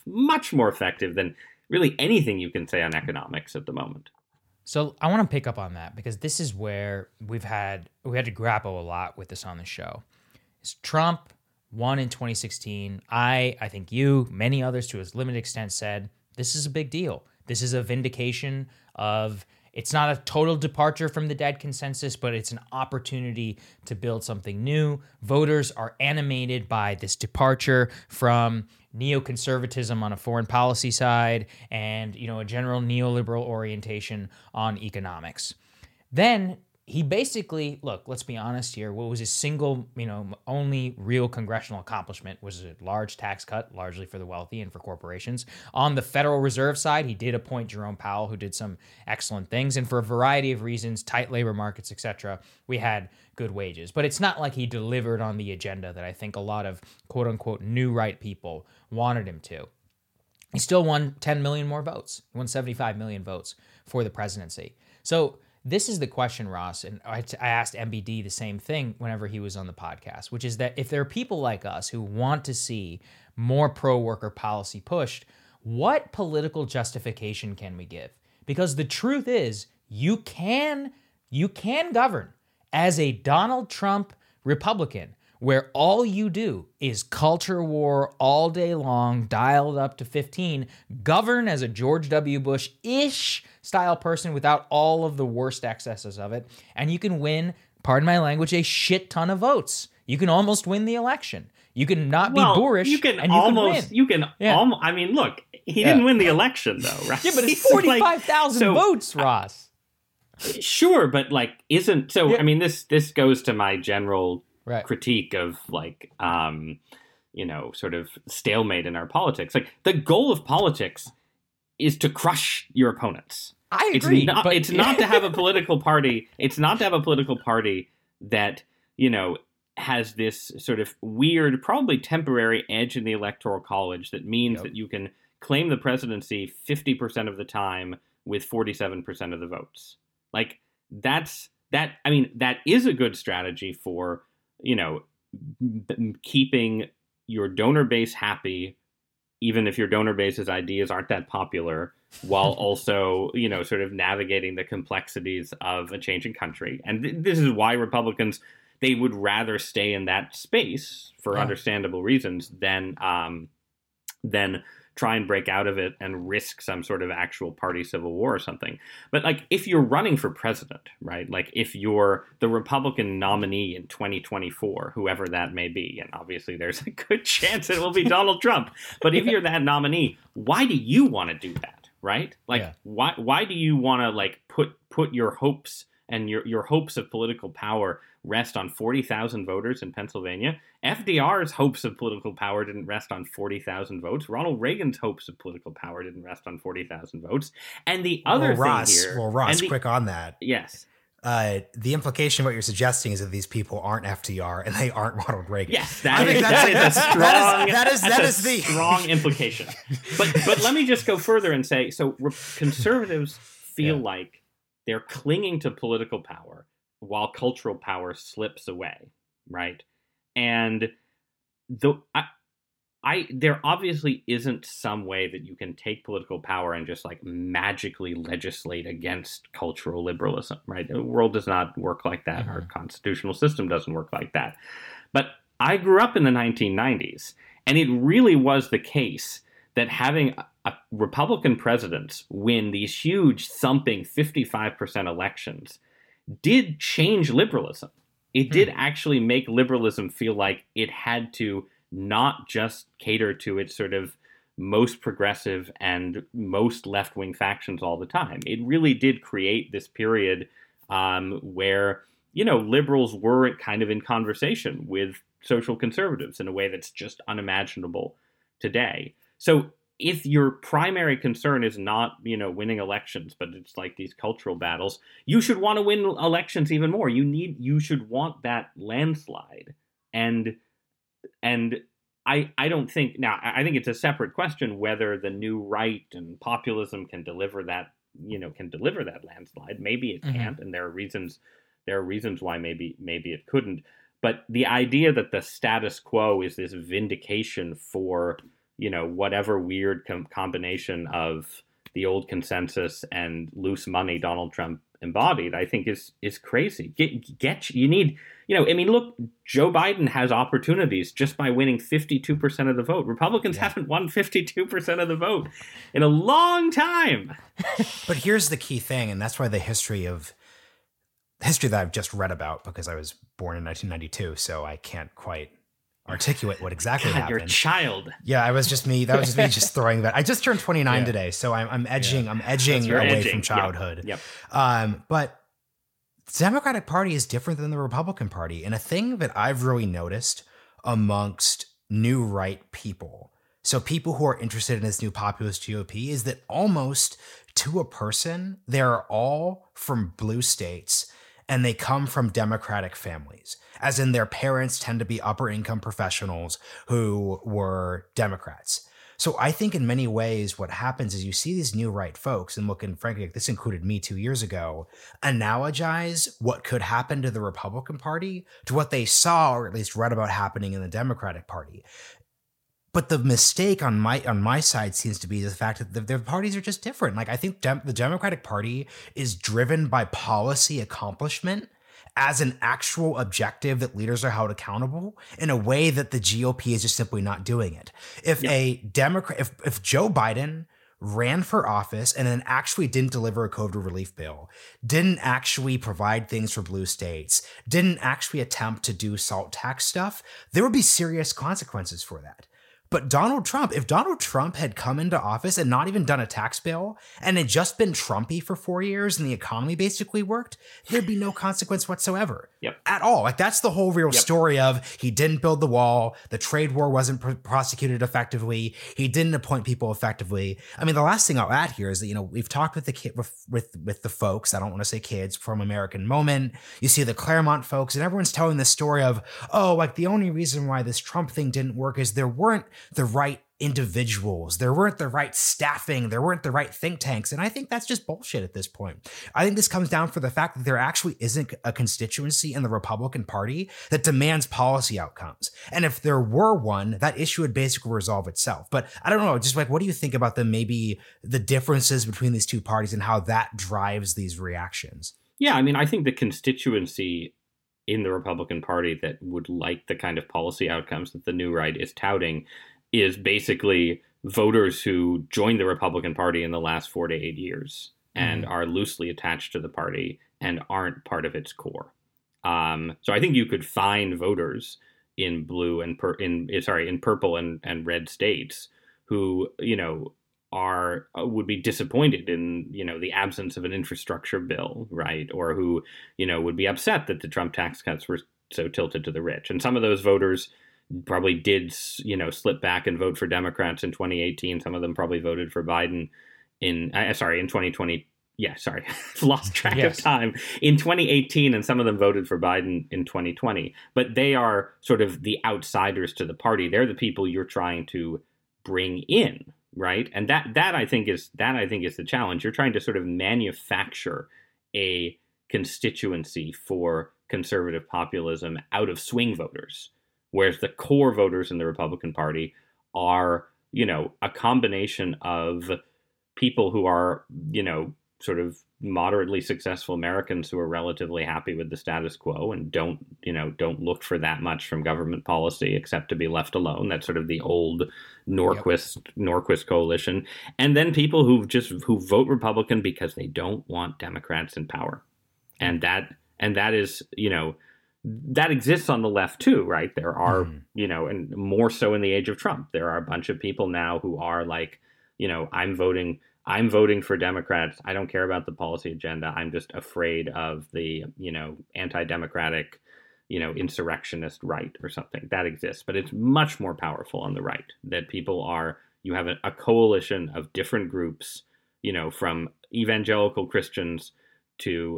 than really anything you can say on economics at the moment. So I want to pick up on that because this is where we had to grapple a lot with this on the show. Trump won in 2016. I think you, many others to a limited extent said, this is a big deal. This is a vindication of, it's not a total departure from the dead consensus, but it's an opportunity to build something new. Voters are animated by this departure from neoconservatism on a foreign policy side and, a general neoliberal orientation on economics. Then he basically, look, let's be honest here, what was his single, only real congressional accomplishment was a large tax cut, largely for the wealthy and for corporations. On the Federal Reserve side, he did appoint Jerome Powell, who did some excellent things. And for a variety of reasons, tight labor markets, etc., we had good wages. But it's not like he delivered on the agenda that I think a lot of quote unquote new right people wanted him to. He still won 10 million more votes. He won 75 million votes for the presidency. So this is the question, Ross, and I asked MBD the same thing whenever he was on the podcast, which is that if there are people like us who want to see more pro-worker policy pushed, what political justification can we give? Because the truth is, you can govern as a Donald Trump Republican, where all you do is culture war all day long, dialed up to 15, govern as a George W. Bush-ish style person without all of the worst excesses of it, and you can win, pardon my language, a shit ton of votes. You can almost win the election. You can not be boorish, you can and almost, you can win. I mean, look, he didn't win the election, though, right? Yeah, but it's 45,000 votes, Ross. Sure, but isn't so? Yeah. I mean, this goes to my general critique of sort of stalemate in our politics. Like, the goal of politics is to crush your opponents. I agree. It's not to have a political party. It's not to have a political party that has this sort of weird, probably temporary edge in the Electoral College that means that you can claim the presidency 50% of the time with 47% of the votes. Like, that is a good strategy for keeping your donor base happy, even if your donor base's ideas aren't that popular, while also, sort of navigating the complexities of a changing country. And this is why Republicans, they would rather stay in that space for understandable reasons than try and break out of it and risk some sort of actual party civil war or something. But like, if you're running for president, right? Like, if you're the Republican nominee in 2024, whoever that may be, and obviously there's a good chance it will be Donald Trump, but if you're that nominee, why do you want to do that, right? Like, why do you want to like put your hopes and your hopes of political power rest on 40,000 voters in Pennsylvania? FDR's hopes of political power didn't rest on 40,000 votes. Ronald Reagan's hopes of political power didn't rest on 40,000 votes. And the other thing here... Well, Ross, quick on that. Yes. The implication of what you're suggesting is that these people aren't FDR and they aren't Ronald Reagan. Yes, that is a strong implication. But let me just go further and say, so conservatives feel like they're clinging to political power while cultural power slips away, right? And there obviously isn't some way that you can take political power and just like magically legislate against cultural liberalism, right? The world does not work like that. Our constitutional system doesn't work like that. But I grew up in the 1990s, and it really was the case that having a Republican presidents win these huge thumping 55% elections did change liberalism. It did actually make liberalism feel like it had to not just cater to its sort of most progressive and most left-wing factions all the time. It really did create this period where, liberals were kind of in conversation with social conservatives in a way that's just unimaginable today. So if your primary concern is not, winning elections, but it's like these cultural battles, you should want to win elections even more. You should want that landslide. And I don't think, now I think it's a separate question whether the new right and populism can deliver that landslide. Maybe it can't, and there are reasons why maybe it couldn't. But the idea that the status quo is this vindication for whatever weird combination of the old consensus and loose money Donald Trump embodied, I think is crazy. Look, Joe Biden has opportunities just by winning 52% of the vote. Republicans haven't won 52% of the vote in a long time. But here's the key thing, and that's why the history that I've just read about, because I was born in 1992, so I can't quite articulate what exactly happened. You're a child. Yeah, that was just me just throwing that. I just turned 29 today, so I'm edging away from childhood. Yep. But the Democratic Party is different than the Republican Party. And a thing that I've really noticed amongst new right people, so people who are interested in this new populist GOP, is that almost to a person, they're all from blue states and they come from Democratic families, as in their parents tend to be upper income professionals who were Democrats. So I think in many ways what happens is you see these new right folks, and frankly, this included me 2 years ago, analogize what could happen to the Republican Party to what they saw or at least read about happening in the Democratic Party. But the mistake on my side seems to be the fact that the parties are just different. Like, I think the Democratic Party is driven by policy accomplishment as an actual objective that leaders are held accountable in a way that the GOP is just simply not doing it. If Joe Biden ran for office and then actually didn't deliver a COVID relief bill, didn't actually provide things for blue states, didn't actually attempt to do SALT tax stuff, there would be serious consequences for that. But if Donald Trump had come into office and not even done a tax bill and had just been Trumpy for 4 years and the economy basically worked, there'd be no consequence whatsoever at all. Like, that's the whole real story of he didn't build the wall. The trade war wasn't prosecuted effectively. He didn't appoint people effectively. I mean, the last thing I'll add here is that, we've talked with the folks, I don't want to say kids, from American Moment. You see the Claremont folks, and everyone's telling this story of, the only reason why this Trump thing didn't work is there weren't the right individuals. There weren't the right staffing. There weren't the right think tanks. And I think that's just bullshit at this point. I think this comes down for the fact that there actually isn't a constituency in the Republican Party that demands policy outcomes. And if there were one, that issue would basically resolve itself. But I don't know, just like, what do you think about maybe the differences between these two parties and how that drives these reactions? Yeah, I mean, I think the constituency in the Republican Party that would like the kind of policy outcomes that the new right is touting is basically voters who joined the Republican Party in the last 4 to 8 years and are loosely attached to the party and aren't part of its core. So I think you could find voters in blue and in purple and red states who, would be disappointed in, the absence of an infrastructure bill, right? Or who, would be upset that the Trump tax cuts were so tilted to the rich. And some of those voters probably did, slip back and vote for Democrats in 2018. Some of them probably voted for Biden in 2020. Yeah, sorry, lost track of time. In 2018, and some of them voted for Biden in 2020. But they are sort of the outsiders to the party. They're the people you're trying to bring in, right? And that I think is the challenge. You're trying to sort of manufacture a constituency for conservative populism out of swing voters, whereas the core voters in the Republican Party are, a combination of people who are, sort of moderately successful Americans who are relatively happy with the status quo and don't look for that much from government policy except to be left alone. That's sort of the old Norquist coalition. And then people who vote Republican because they don't want Democrats in power. And that is, that exists on the left too, right? There are, and more so in the age of Trump, there are a bunch of people now who are like, I'm voting for Democrats. I don't care about the policy agenda. I'm just afraid of the, anti-democratic, insurrectionist right or something. That exists, but it's much more powerful on the right, that you have a coalition of different groups, from evangelical Christians to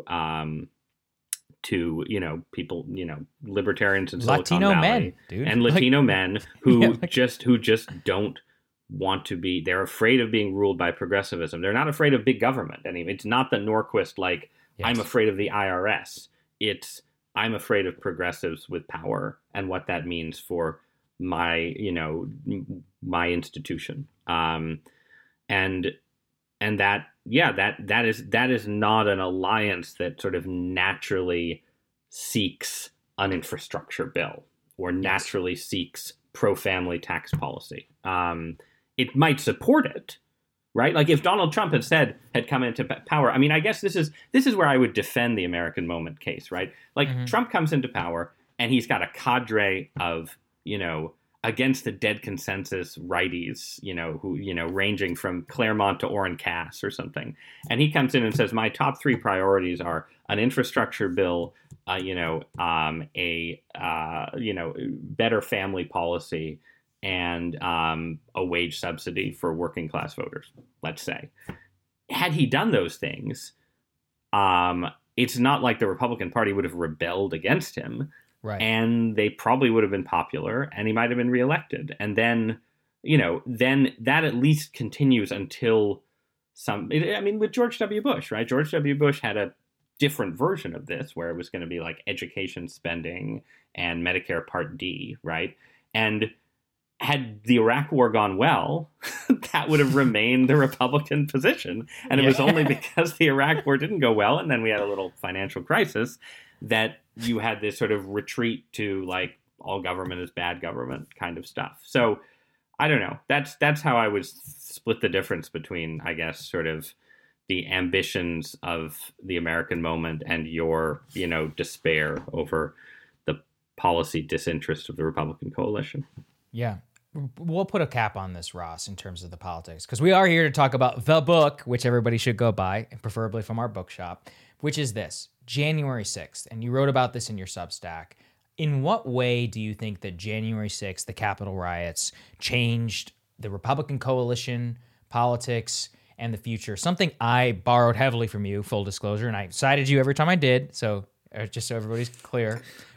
people, libertarians in Silicon Latino Valley, men, dude. And Latino men who just don't want to be, they're afraid of being ruled by progressivism. They're not afraid of big government. Anyway, it's not the Norquist, I'm afraid of the IRS. It's, I'm afraid of progressives with power and what that means for my, my institution. And that is not an alliance that sort of naturally seeks an infrastructure bill or naturally seeks pro-family tax policy. It might support it, right? Like if Donald Trump had come into power, I mean, I guess this is where I would defend the American moment case, right? Like Trump comes into power and he's got a cadre of, against the dead consensus righties, who, ranging from Claremont to Orrin Cass or something. And he comes in and says, my top 3 priorities are an infrastructure bill, better family policy, and a wage subsidy for working class voters, let's say. Had he done those things, it's not like the Republican Party would have rebelled against him. Right. And they probably would have been popular and he might have been reelected. And then, then that at least continues until with George W. Bush, right? George W. Bush had a different version of this where it was going to be like education spending and Medicare Part D, right? And had the Iraq War gone well, that would have remained the Republican position. And it was only because the Iraq War didn't go well, and then we had a little financial crisis, that you had this sort of retreat to like all government is bad government kind of stuff. So I don't know. That's how I would split the difference between, I guess, sort of the ambitions of the American moment and your, despair over the policy disinterest of the Republican coalition. Yeah. We'll put a cap on this, Ross, in terms of the politics, because we are here to talk about the book, which everybody should go buy, and preferably from our bookshop, which is this, January 6th. And you wrote about this in your Substack. In what way do you think that January 6th, the Capitol riots, changed the Republican coalition, politics, and the future? Something I borrowed heavily from you, full disclosure, and I cited you every time I did, so just so everybody's clear,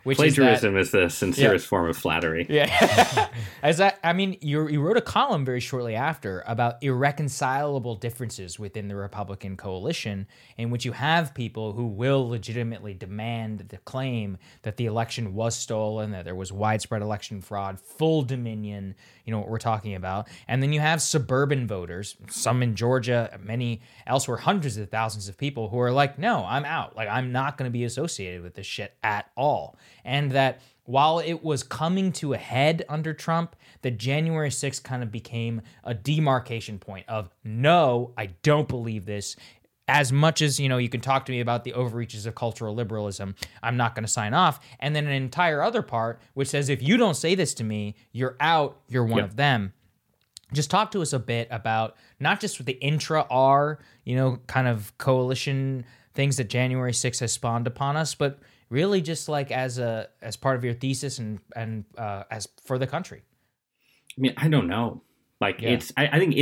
Plagiarism is the sincerest form of flattery. Yeah. You wrote a column very shortly after about irreconcilable differences within the Republican coalition, in which you have people who will legitimately demand the claim that the election was stolen, that there was widespread election fraud, full dominion, you know what we're talking about. And then you have suburban voters, some in Georgia, many elsewhere, hundreds of thousands of people who are like, no, I'm out. Like, I'm not going to be associated with this shit at all. And that while it was coming to a head under Trump, the January 6th kind of became a demarcation point of, no, I don't believe this. As much as, you know, you can talk to me about the overreaches of cultural liberalism, I'm not going to sign off. And then an entire other part which says, if you don't say this to me, you're out, you're one of them. Just talk to us a bit about not just the intra-R, you know, kind of coalition things that January 6th has spawned upon us, but really just like as part of your thesis and as for the country. I mean, I don't know. Like it's, I think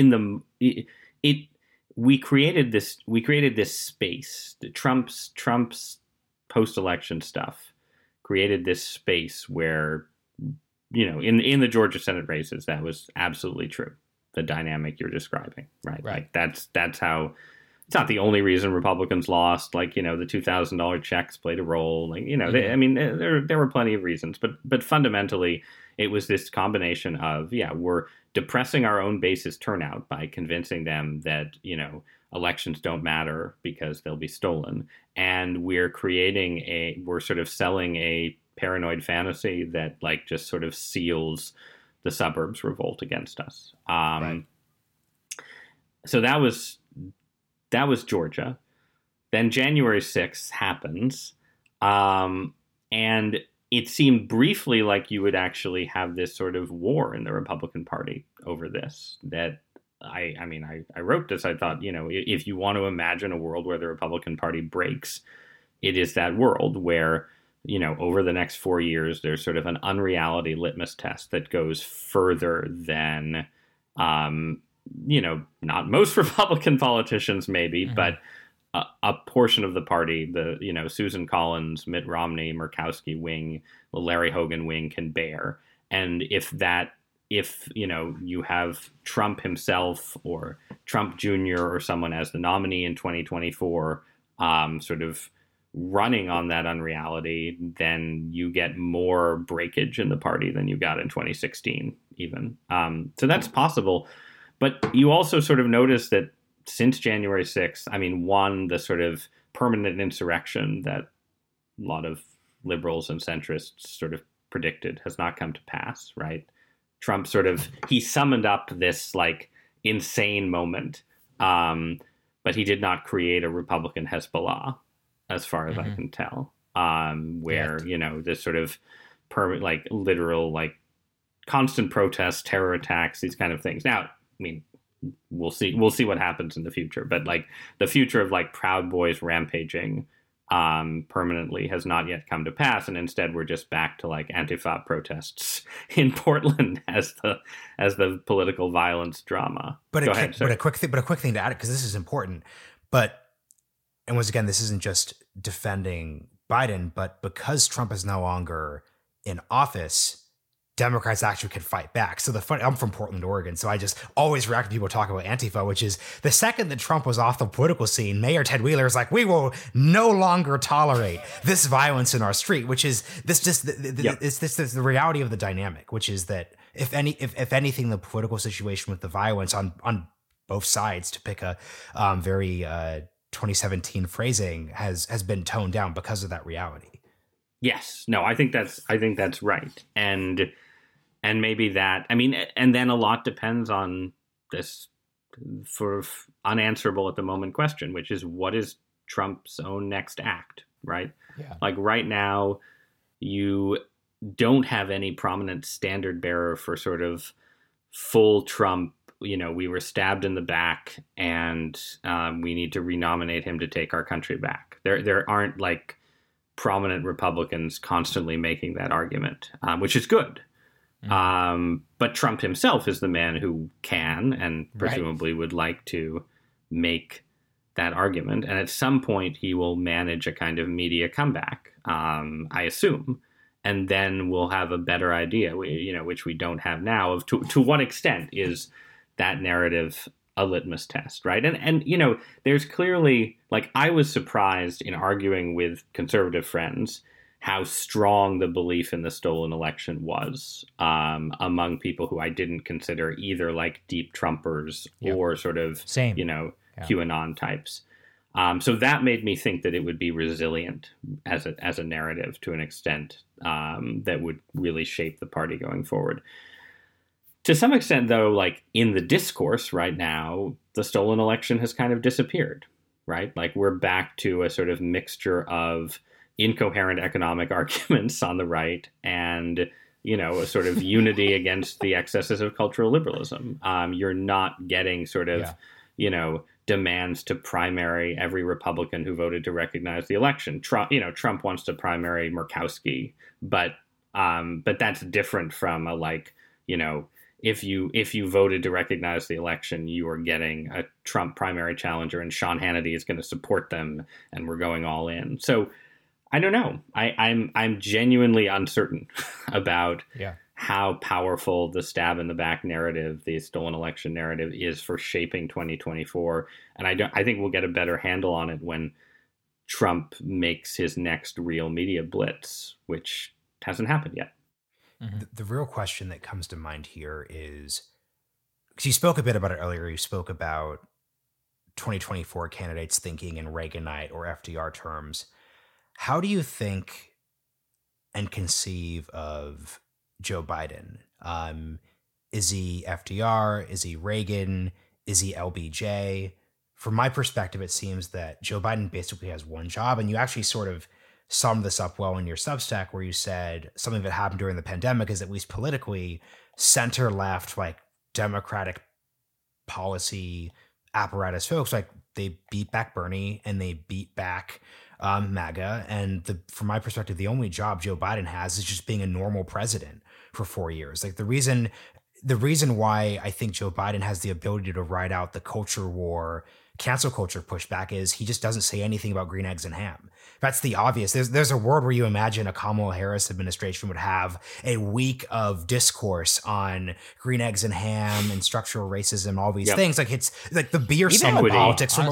we created this space. Trump's post-election stuff created this space where, you know, in the Georgia Senate races, that was absolutely true. The dynamic you're describing, right? Like that's how. It's not the only reason Republicans lost. Like, you know, the $2,000 checks played a role. Like, you know, there were plenty of reasons, but fundamentally, it was this combination of, we're depressing our own base's turnout by convincing them that, you know, elections don't matter because they'll be stolen, and we're sort of selling a paranoid fantasy that like just sort of seals the suburbs' revolt against us. So that was Georgia. Then January 6th happens, and it seemed briefly like you would actually have this sort of war in the Republican Party over this. That I wrote this. I thought, you know, if you want to imagine a world where the Republican Party breaks, it is that world where, you know, over the next 4 years, there's sort of an unreality litmus test that goes further than, you know, not most Republican politicians maybe, but a portion of the party, the, you know, Susan Collins, Mitt Romney, Murkowski wing, the Larry Hogan wing can bear. And if, you know, you have Trump himself or Trump Jr. or someone as the nominee in 2024, sort of running on that unreality, then you get more breakage in the party than you got in 2016 even. So that's possible. But you also sort of notice that since January 6th, I mean, one, the sort of permanent insurrection that a lot of liberals and centrists sort of predicted has not come to pass, right? Trump he summoned up this like insane moment, but he did not create a Republican Hezbollah, as far as I can tell, where, you know, this sort of like literal, like constant protests, terror attacks, these kind of things. Now, I mean, we'll see what happens in the future, but like the future of like Proud Boys rampaging permanently has not yet come to pass, and instead we're just back to like Antifa protests in Portland as the political violence drama. But a quick thing to add, because this is important. And once again, this isn't just defending Biden, but because Trump is no longer in office, Democrats actually can fight back. So I'm from Portland, Oregon, so I just always react to people talking about Antifa, which is the second that Trump was off the political scene, Mayor Ted Wheeler is like, we will no longer tolerate this violence in our street, which is the reality of the dynamic, which is that if anything, the political situation with the violence on both sides, to pick a very 2017 phrasing, has been toned down because of that reality. Yes. No, I think that's right. And maybe that, I mean, and then a lot depends on this sort of unanswerable at the moment question, which is, what is Trump's own next act, right? Yeah. Like right now, you don't have any prominent standard bearer for sort of full Trump, you know, we were stabbed in the back and we need to renominate him to take our country back. There aren't like prominent Republicans constantly making that argument, which is good. But Trump himself is the man who can and presumably would like to make that argument. And at some point he will manage a kind of media comeback, I assume. and then we'll have a better idea, which we don't have now, of to what extent is that narrative a litmus test, right? And there's clearly, like, I was surprised in arguing with conservative friends how strong the belief in the stolen election was among people who I didn't consider either like deep Trumpers or sort of QAnon types. So that made me think that it would be resilient as a narrative to an extent that would really shape the party going forward. To some extent, though, like in the discourse right now, the stolen election has kind of disappeared, right? Like we're back to a sort of mixture of incoherent economic arguments on the right and, a sort of unity against the excesses of cultural liberalism. You're not getting sort of, demands to primary every Republican who voted to recognize the election. Trump wants to primary Murkowski, but that's different from if you voted to recognize the election, you are getting a Trump primary challenger, and Sean Hannity is going to support them, and we're going all in. So I don't know. I'm genuinely uncertain about how powerful the stab in the back narrative, the stolen election narrative, is for shaping 2024. And I think we'll get a better handle on it when Trump makes his next real media blitz, which hasn't happened yet. Mm-hmm. The real question that comes to mind here is, because you spoke a bit about it earlier, you spoke about 2024 candidates thinking in Reaganite or FDR terms. How do you think and conceive of Joe Biden? Is he FDR? Is he Reagan? Is he LBJ? From my perspective, it seems that Joe Biden basically has one job, and you actually sort of summed this up well in your Substack, where you said something that happened during the pandemic is, at least politically, center-left, like Democratic policy apparatus folks, like they beat back Bernie and they beat back MAGA. And from my perspective, the only job Joe Biden has is just being a normal president for 4 years. Like the reason why I think Joe Biden has the ability to ride out the culture war, cancel culture pushback, is he just doesn't say anything about green eggs and ham. That's the obvious. There's a world where you imagine a Kamala Harris administration would have a week of discourse on green eggs and ham and structural racism, all these things. Like it's like the beer summit politics from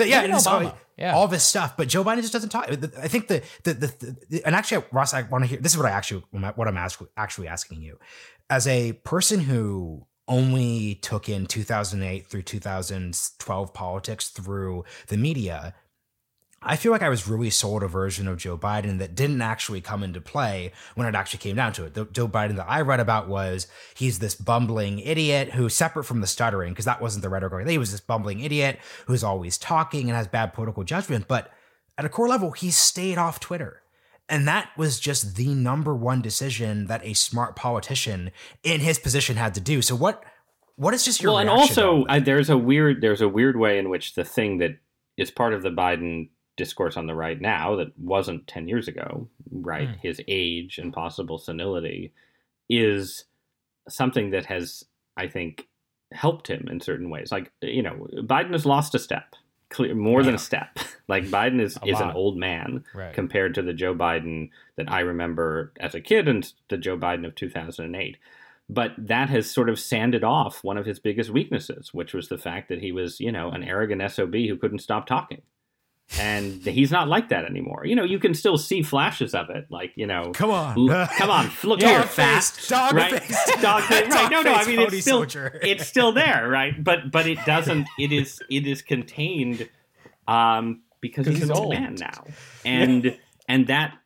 all this stuff. But Joe Biden just doesn't talk. I think and actually, Ross, I want to hear. This is what I'm actually asking you, as a person who only took in 2008 through 2012 politics through the media. I feel like I was really sold a version of Joe Biden that didn't actually come into play when it actually came down to it. The Joe Biden that I read about was he's this bumbling idiot who, separate from the stuttering, because that wasn't the rhetoric, he was this bumbling idiot who's always talking and has bad political judgment. But at a core level, he stayed off Twitter. And that was just the number one decision that a smart politician in his position had to do. So what is just your reaction? And also there's a weird way in which the thing that is part of the Biden discourse on the right now that wasn't 10 years ago, right? His age and possible senility is something that has, I think, helped him in certain ways. Like, Biden has lost a step. More than a step. Like Biden is an old man compared to the Joe Biden that I remember as a kid and the Joe Biden of 2008. But that has sort of sanded off one of his biggest weaknesses, which was the fact that he was, an arrogant SOB who couldn't stop talking. And he's not like that anymore. You can still see flashes of it. Like, come on, look here, fast, dog right? face, dog face, right? No, I mean it's still there, right? But it doesn't. It is contained because he's an old man now, and that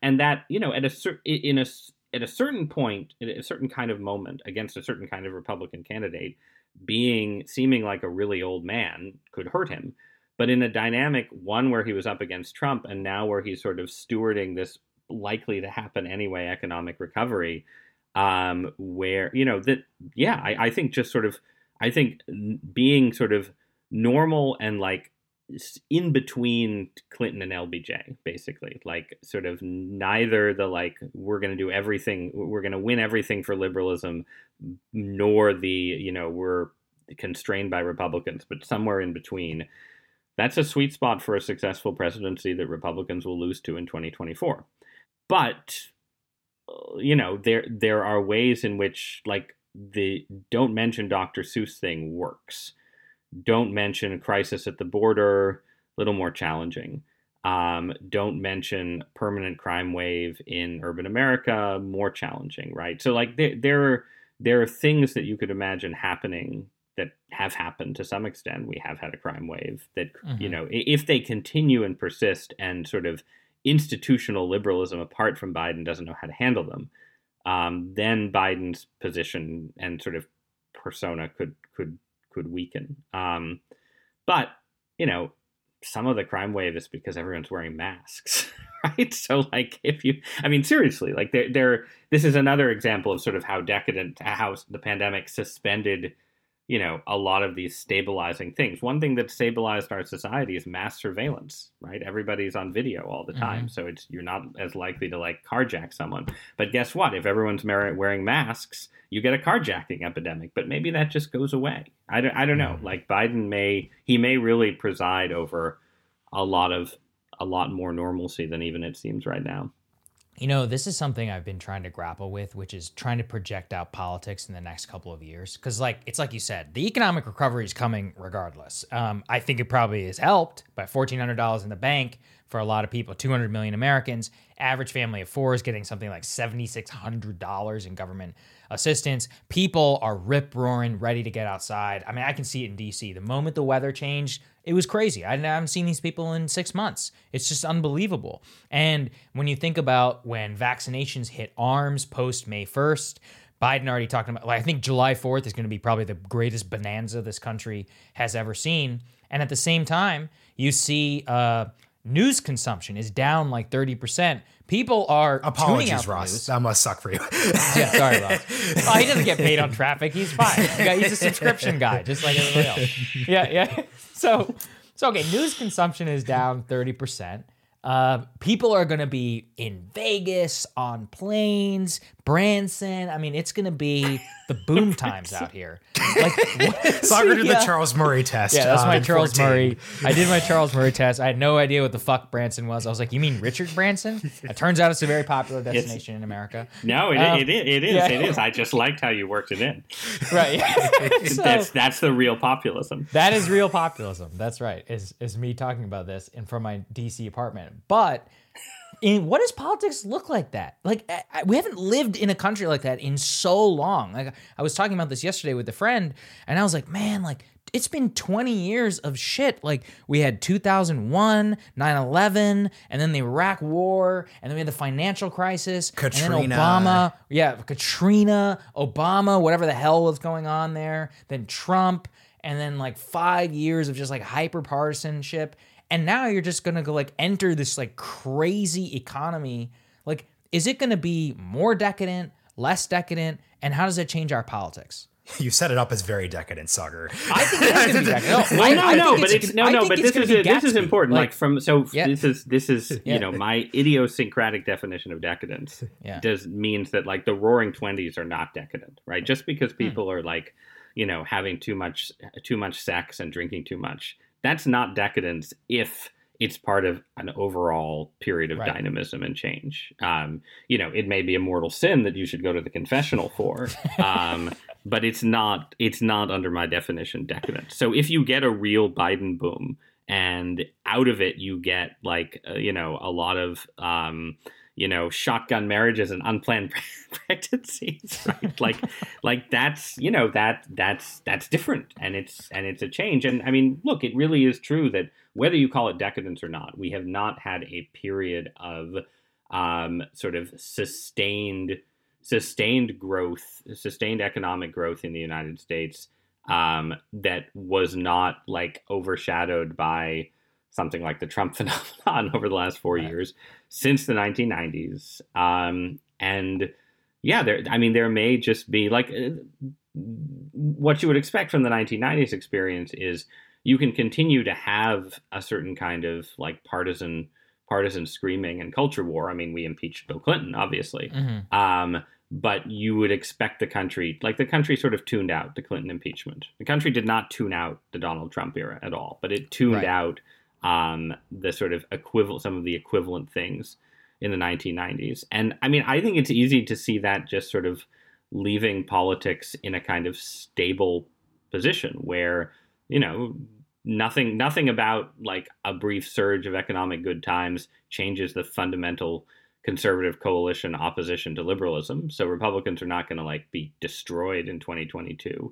at a certain point, at a certain kind of moment, against a certain kind of Republican candidate, seeming like a really old man could hurt him. But in a dynamic, one where he was up against Trump and now where he's sort of stewarding this likely to happen anyway economic recovery, I think being sort of normal and like in between Clinton and LBJ, basically, like sort of neither the like we're going to do everything, we're going to win everything for liberalism, nor the we're constrained by Republicans, but somewhere in between. That's a sweet spot for a successful presidency that Republicans will lose to in 2024. But there are ways in which, like, the don't mention Dr. Seuss thing works. Don't mention crisis at the border, a little more challenging. Don't mention permanent crime wave in urban America, more challenging, right? So, like, there are things that you could imagine happening that have happened to some extent. We have had a crime wave that, if they continue and persist, and sort of institutional liberalism apart from Biden doesn't know how to handle them, then Biden's position and sort of persona could weaken. But some of the crime wave is because everyone's wearing masks, right? So, like, seriously, like, this is another example of sort of how the pandemic suspended, a lot of these stabilizing things. One thing that stabilized our society is mass surveillance, right? Everybody's on video all the time. So you're not as likely to, like, carjack someone. But guess what? If everyone's wearing masks, you get a carjacking epidemic, but maybe that just goes away. I don't know. Like, Biden may really preside over a lot more normalcy than even it seems right now. This is something I've been trying to grapple with, which is trying to project out politics in the next couple of years. Because, like, it's like you said, the economic recovery is coming regardless. I think it probably is helped by $1,400 in the bank for a lot of people, 200 million Americans. Average family of four is getting something like $7,600 in government assistance. People are rip-roaring, ready to get outside. I mean, I can see it in D.C. The moment the weather changed, it was crazy. I haven't seen these people in 6 months. It's just unbelievable. And when you think about when vaccinations hit arms post May 1st, Biden already talking about, like, I think July 4th is going to be probably the greatest bonanza this country has ever seen. And at the same time, you see news consumption is down like 30%. People are tuning out Ross. news. That must suck for you. Yeah, sorry, Ross. Oh, he doesn't get paid on traffic. He's fine. He's a subscription guy, just like everybody else. Yeah. So okay, news consumption is down 30%. People are going to be in Vegas, on planes, Branson. I mean, it's going to be the boom times out here. Like, Soccer did the Charles Murray test. Yeah, that's my Charles 14. Murray. I did my Charles Murray test. I had no idea what the fuck Branson was. I was like, you mean Richard Branson? It turns out it's a very popular destination in America. No, it is. I just liked how you worked it in. Right. That's the real populism. That is real populism. That's right. Is me talking about this and from my DC apartment. But what does politics look like that? Like, we haven't lived in a country like that in so long. Like, I was talking about this yesterday with a friend, and I was like, man, like, it's been 20 years of shit. Like, we had 2001, 9/11, and then the Iraq War, and then we had the financial crisis, Katrina. and then Obama. Yeah, Katrina, Obama, whatever the hell was going on there. Then Trump, and then like 5 years of just like hyper partisanship. And now you're just going to go, like, enter this, like, crazy economy. Like, is it going to be more decadent, less decadent? And how does that change our politics? You set it up as very decadent, Sagar. I think it's going to be decadent. This is important. Like, this is my idiosyncratic definition of decadence. Yeah. Means that, like, the Roaring '20s are not decadent, right? Just because people are, like, having too much sex and drinking too much. That's not decadence if it's part of an overall period of dynamism and change. It may be a mortal sin that you should go to the confessional for, but it's not under my definition decadent. So if you get a real Biden boom and out of it you get, like, a lot of shotgun marriages and unplanned pregnancies, right? like that's different, and it's a change. And I mean, look, it really is true that whether you call it decadence or not, we have not had a period of sort of sustained growth, sustained economic growth in the United States that was not, like, overshadowed by something like the Trump phenomenon over the last 4 years since the 1990s. And yeah, there may just be, like, what you would expect from the 1990s experience is you can continue to have a certain kind of, like, partisan screaming and culture war. I mean, we impeached Bill Clinton, obviously. Mm-hmm. But you would expect the country sort of tuned out the Clinton impeachment. The country did not tune out the Donald Trump era at all, but it tuned out the sort of some of the equivalent things in the 1990s. And I mean, I think it's easy to see that just sort of leaving politics in a kind of stable position where, you know, nothing about like a brief surge of economic good times changes the fundamental conservative coalition opposition to liberalism. So Republicans are not going to like be destroyed in 2022.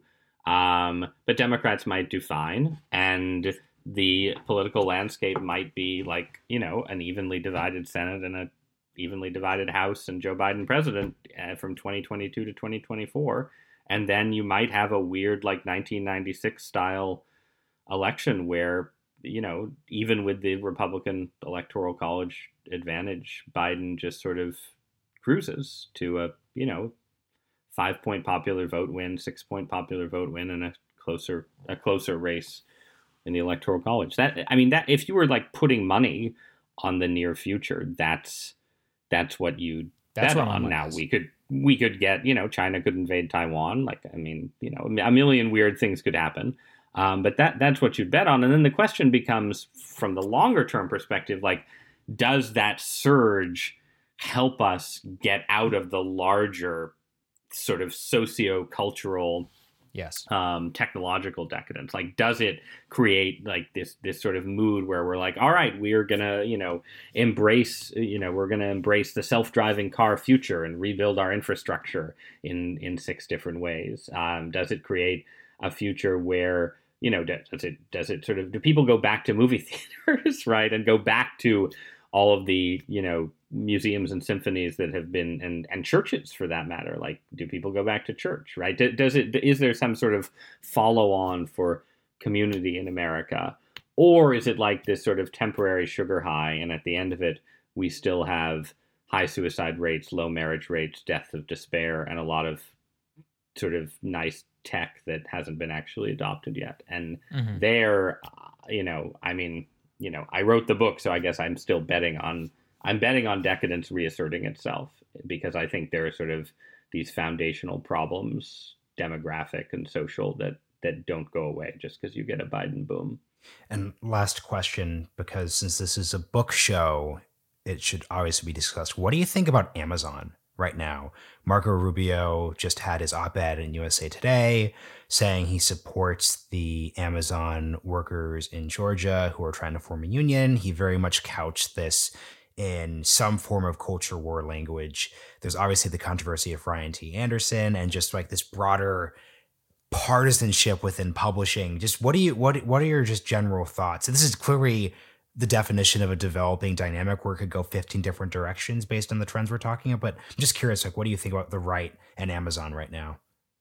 But Democrats might do fine. And the political landscape might be like, you know, an evenly divided Senate and a evenly divided House and Joe Biden president from 2022 to 2024. And then you might have a weird like 1996 style election where, you know, even with the Republican Electoral College advantage, Biden just sort of cruises to a, you know, 5-point popular vote win, 6-point popular vote win, and a closer race in the Electoral College. That, I mean, that if you were like putting money on the near future, that's what you bet on. Now we could get, you know, China could invade Taiwan. Like, I mean, you know, a million weird things could happen. But that's what you'd bet on. And then the question becomes, from the longer term perspective, like, does that surge help us get out of the larger sort of socio-cultural, technological decadence? Like, does it create like this sort of mood where we're like, all right, we are gonna, you know, we're gonna embrace the self-driving car future and rebuild our infrastructure in 6 different ways? Does it create a future where, you know, does it sort of, do people go back to movie theaters, right, and go back to all of the, you know, museums and symphonies that have been, and churches for that matter? Like, do people go back to church, right? Is there some sort of follow on for community in America, or is it like this sort of temporary sugar high, and at the end of it, we still have high suicide rates, low marriage rates, death of despair, and a lot of sort of nice tech that hasn't been actually adopted yet? And there, you know, I mean, you know, I wrote the book, so I guess I'm still betting on decadence reasserting itself, because I think there are sort of these foundational problems, demographic and social, that don't go away just because you get a Biden boom. And last question, because since this is a book show, it should obviously be discussed. What do you think about Amazon right now? Marco Rubio just had his op-ed in USA Today saying he supports the Amazon workers in Georgia who are trying to form a union. He very much couched this in some form of culture war language. There's obviously the controversy of Ryan T. Anderson and just like this broader partisanship within publishing. Just what are your just general thoughts? And this is clearly the definition of a developing dynamic where it could go 15 different directions based on the trends we're talking about. But I'm just curious, like, what do you think about the right and Amazon right now?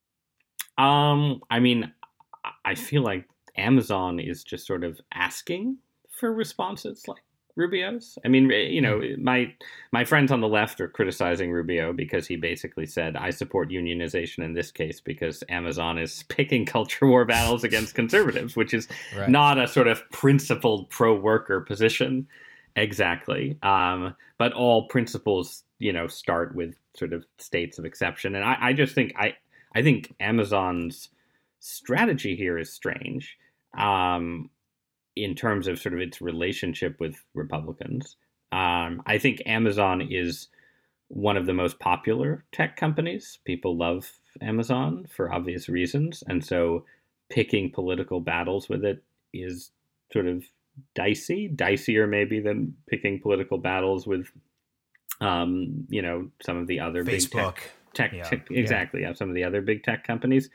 I mean, I feel like Amazon is just sort of asking for responses like Rubio's. I mean, you know, my friends on the left are criticizing Rubio because he basically said, I support unionization in this case because Amazon is picking culture war battles against conservatives, which is not a sort of principled pro-worker position exactly. But all principles, you know, start with sort of states of exception. And I just think, I think Amazon's strategy here is strange. In terms of sort of its relationship with Republicans. I think Amazon is one of the most popular tech companies. People love Amazon for obvious reasons. And so picking political battles with it is sort of dicier maybe than picking political battles with, you know, some of the other Facebook. Big tech. Exactly. Yeah. Some of the other big tech companies.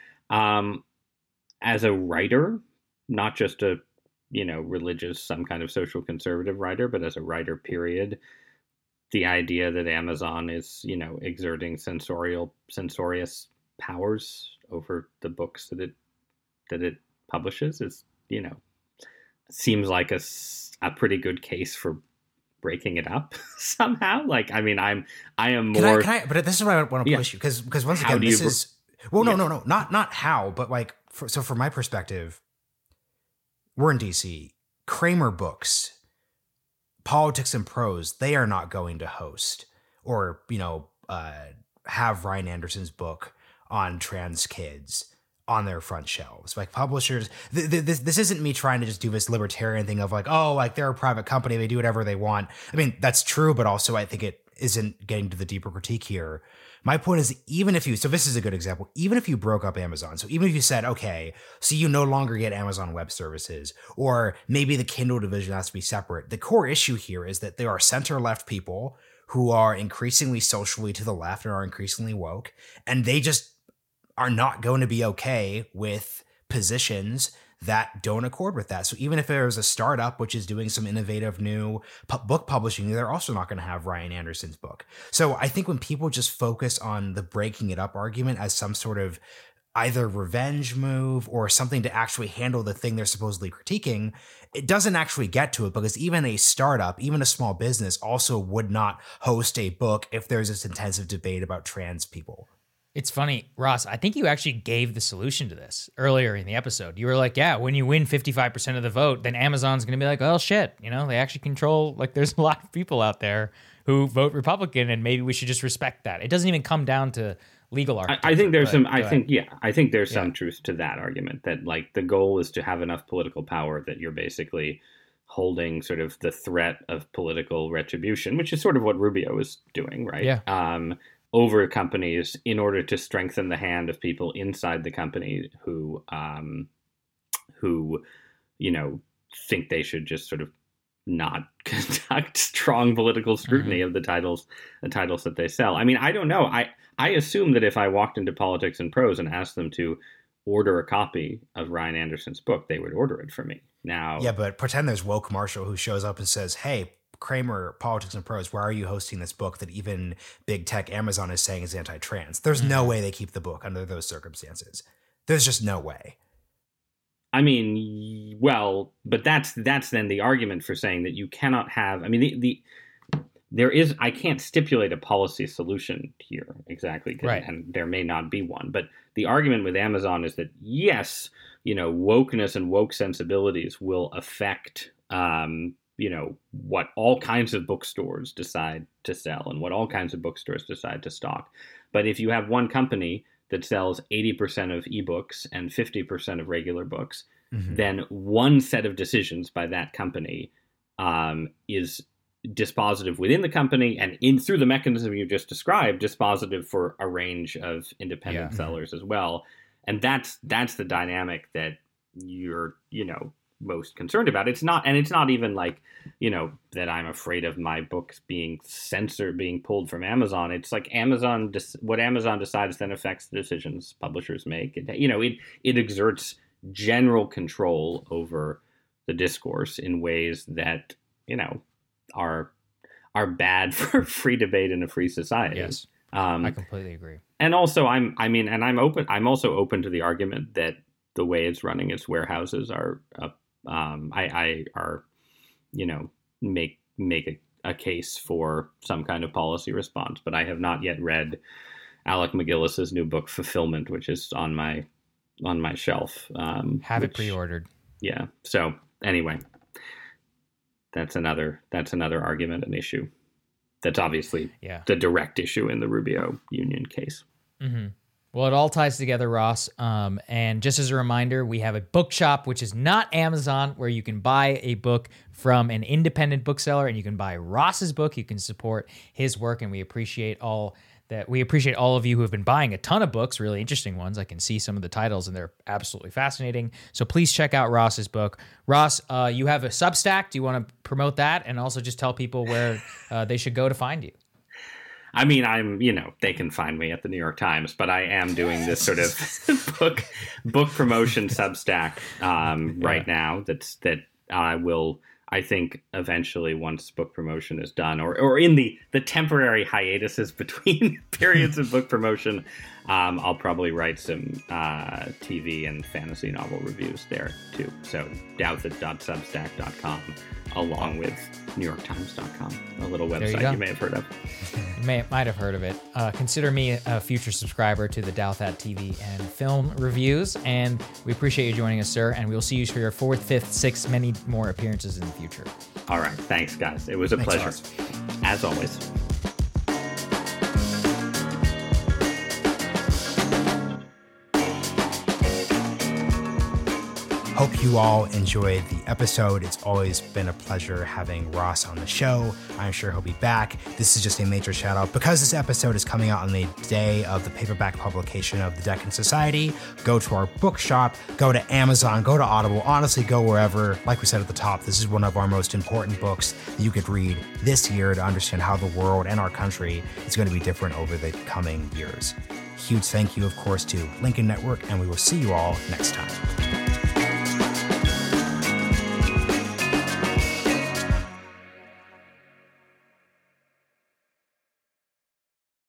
As a writer, not just a, you know, religious, some kind of social conservative writer, but as a writer, period, the idea that Amazon is, you know, exerting censorious powers over the books that it publishes is, you know, seems like a pretty good case for breaking it up somehow. Like, I mean, I am more. Can I? But this is what I want to push you, because once again, this is no, not how, but like, from my perspective. We're in DC. Kramer Books, Politics and Prose, they are not going to host or, you know, have Ryan Anderson's book on trans kids on their front shelves. Like publishers, this isn't me trying to just do this libertarian thing of like, oh, like they're a private company, they do whatever they want. I mean, that's true, but also I think it isn't getting to the deeper critique here. My point is, so this is a good example, even if you broke up Amazon, so even if you said, okay, so you no longer get Amazon Web Services, or maybe the Kindle division has to be separate, the core issue here is that there are center-left people who are increasingly socially to the left and are increasingly woke, and they just are not going to be okay with positions that don't accord with that. So even if there's a startup which is doing some innovative new book publishing, they're also not going to have Ryan Anderson's book. So I think when people just focus on the breaking it up argument as some sort of either revenge move or something to actually handle the thing they're supposedly critiquing, it doesn't actually get to it, because even a startup, even a small business also would not host a book if there's this intensive debate about trans people. It's funny, Ross, I think you actually gave the solution to this earlier in the episode. You were like, yeah, when you win 55% of the vote, then Amazon's going to be like, oh, shit, they actually control, like there's a lot of people out there who vote Republican, and maybe we should just respect that. It doesn't even come down to legal architecture. I think there's some truth to that argument, that like the goal is to have enough political power that you're basically holding sort of the threat of political retribution, which is sort of what Rubio is doing, right? Yeah. Over companies in order to strengthen the hand of people inside the company who think they should just sort of not conduct strong political scrutiny of the titles that they sell. I mean, I don't know. I assume that if I walked into Politics and Prose and asked them to order a copy of Ryan Anderson's book, they would order it for me. Now, yeah, but pretend there's Woke Marshall who shows up and says, hey, Kramer, Politics and Prose, why are you hosting this book that even big tech Amazon is saying is anti-trans? There's no way they keep the book under those circumstances. There's just no way. I mean, well, but that's then the argument for saying that you cannot have, I mean, I can't stipulate a policy solution here exactly, right, and there may not be one, but the argument with Amazon is that yes, wokeness and woke sensibilities will affect, what all kinds of bookstores decide to sell and what all kinds of bookstores decide to stock. But if you have one company that sells 80% of ebooks and 50% of regular books, then one set of decisions by that company is dispositive within the company, and through the mechanism you just described, dispositive for a range of independent sellers as well. And that's the dynamic that you're, most concerned about. It's not even like, that I'm afraid of my books being censored, being pulled from Amazon. It's like what Amazon decides then affects the decisions publishers make. It exerts general control over the discourse in ways that, are bad for free debate in a free society. Yes. I completely agree. And also I'm also open to the argument that the way it's running its warehouses are make a case for some kind of policy response. But I have not yet read Alec McGillis's new book Fulfillment, which is on my shelf. It pre-ordered. Yeah. So anyway, that's another argument, an issue. That's obviously the direct issue in the Rubio Union case. Mm-hmm. Well, it all ties together, Ross. And just as a reminder, we have a bookshop, which is not Amazon, where you can buy a book from an independent bookseller, and you can buy Ross's book. You can support his work, and we appreciate all of you who have been buying a ton of books, really interesting ones. I can see some of the titles, and they're absolutely fascinating. So please check out Ross's book. Ross, you have a Substack. Do you want to promote that, and also just tell people where they should go to find you? I mean, they can find me at the New York Times, but I am doing this sort of book promotion Substack right now. That I will, I think, eventually, once book promotion is done, or in the temporary hiatuses between periods of book promotion, I'll probably write some TV and fantasy novel reviews there too. So douthat.substack.com, along with NewYorkTimes.com, a little website you may have heard of. You might have heard of it. Consider me a future subscriber to the Douthat TV and film reviews, and we appreciate you joining us, sir, and we'll see you for your 4th, 5th, 6th, many more appearances in the future. All right. Thanks, guys. It was a pleasure. Ross. As always. hope you all enjoyed the episode. It's always been a pleasure having Ross on the show. I'm sure he'll be back. This is just a major shout out because this episode is coming out on the day of the paperback publication of The Decadent Society. Go to our bookshop, go to Amazon, go to Audible, honestly, go wherever. Like we said at the top, this is one of our most important books that you could read this year to understand how the world and our country is going to be different over the coming years. Huge thank you, of course, to Lincoln Network, and we will see you all next time.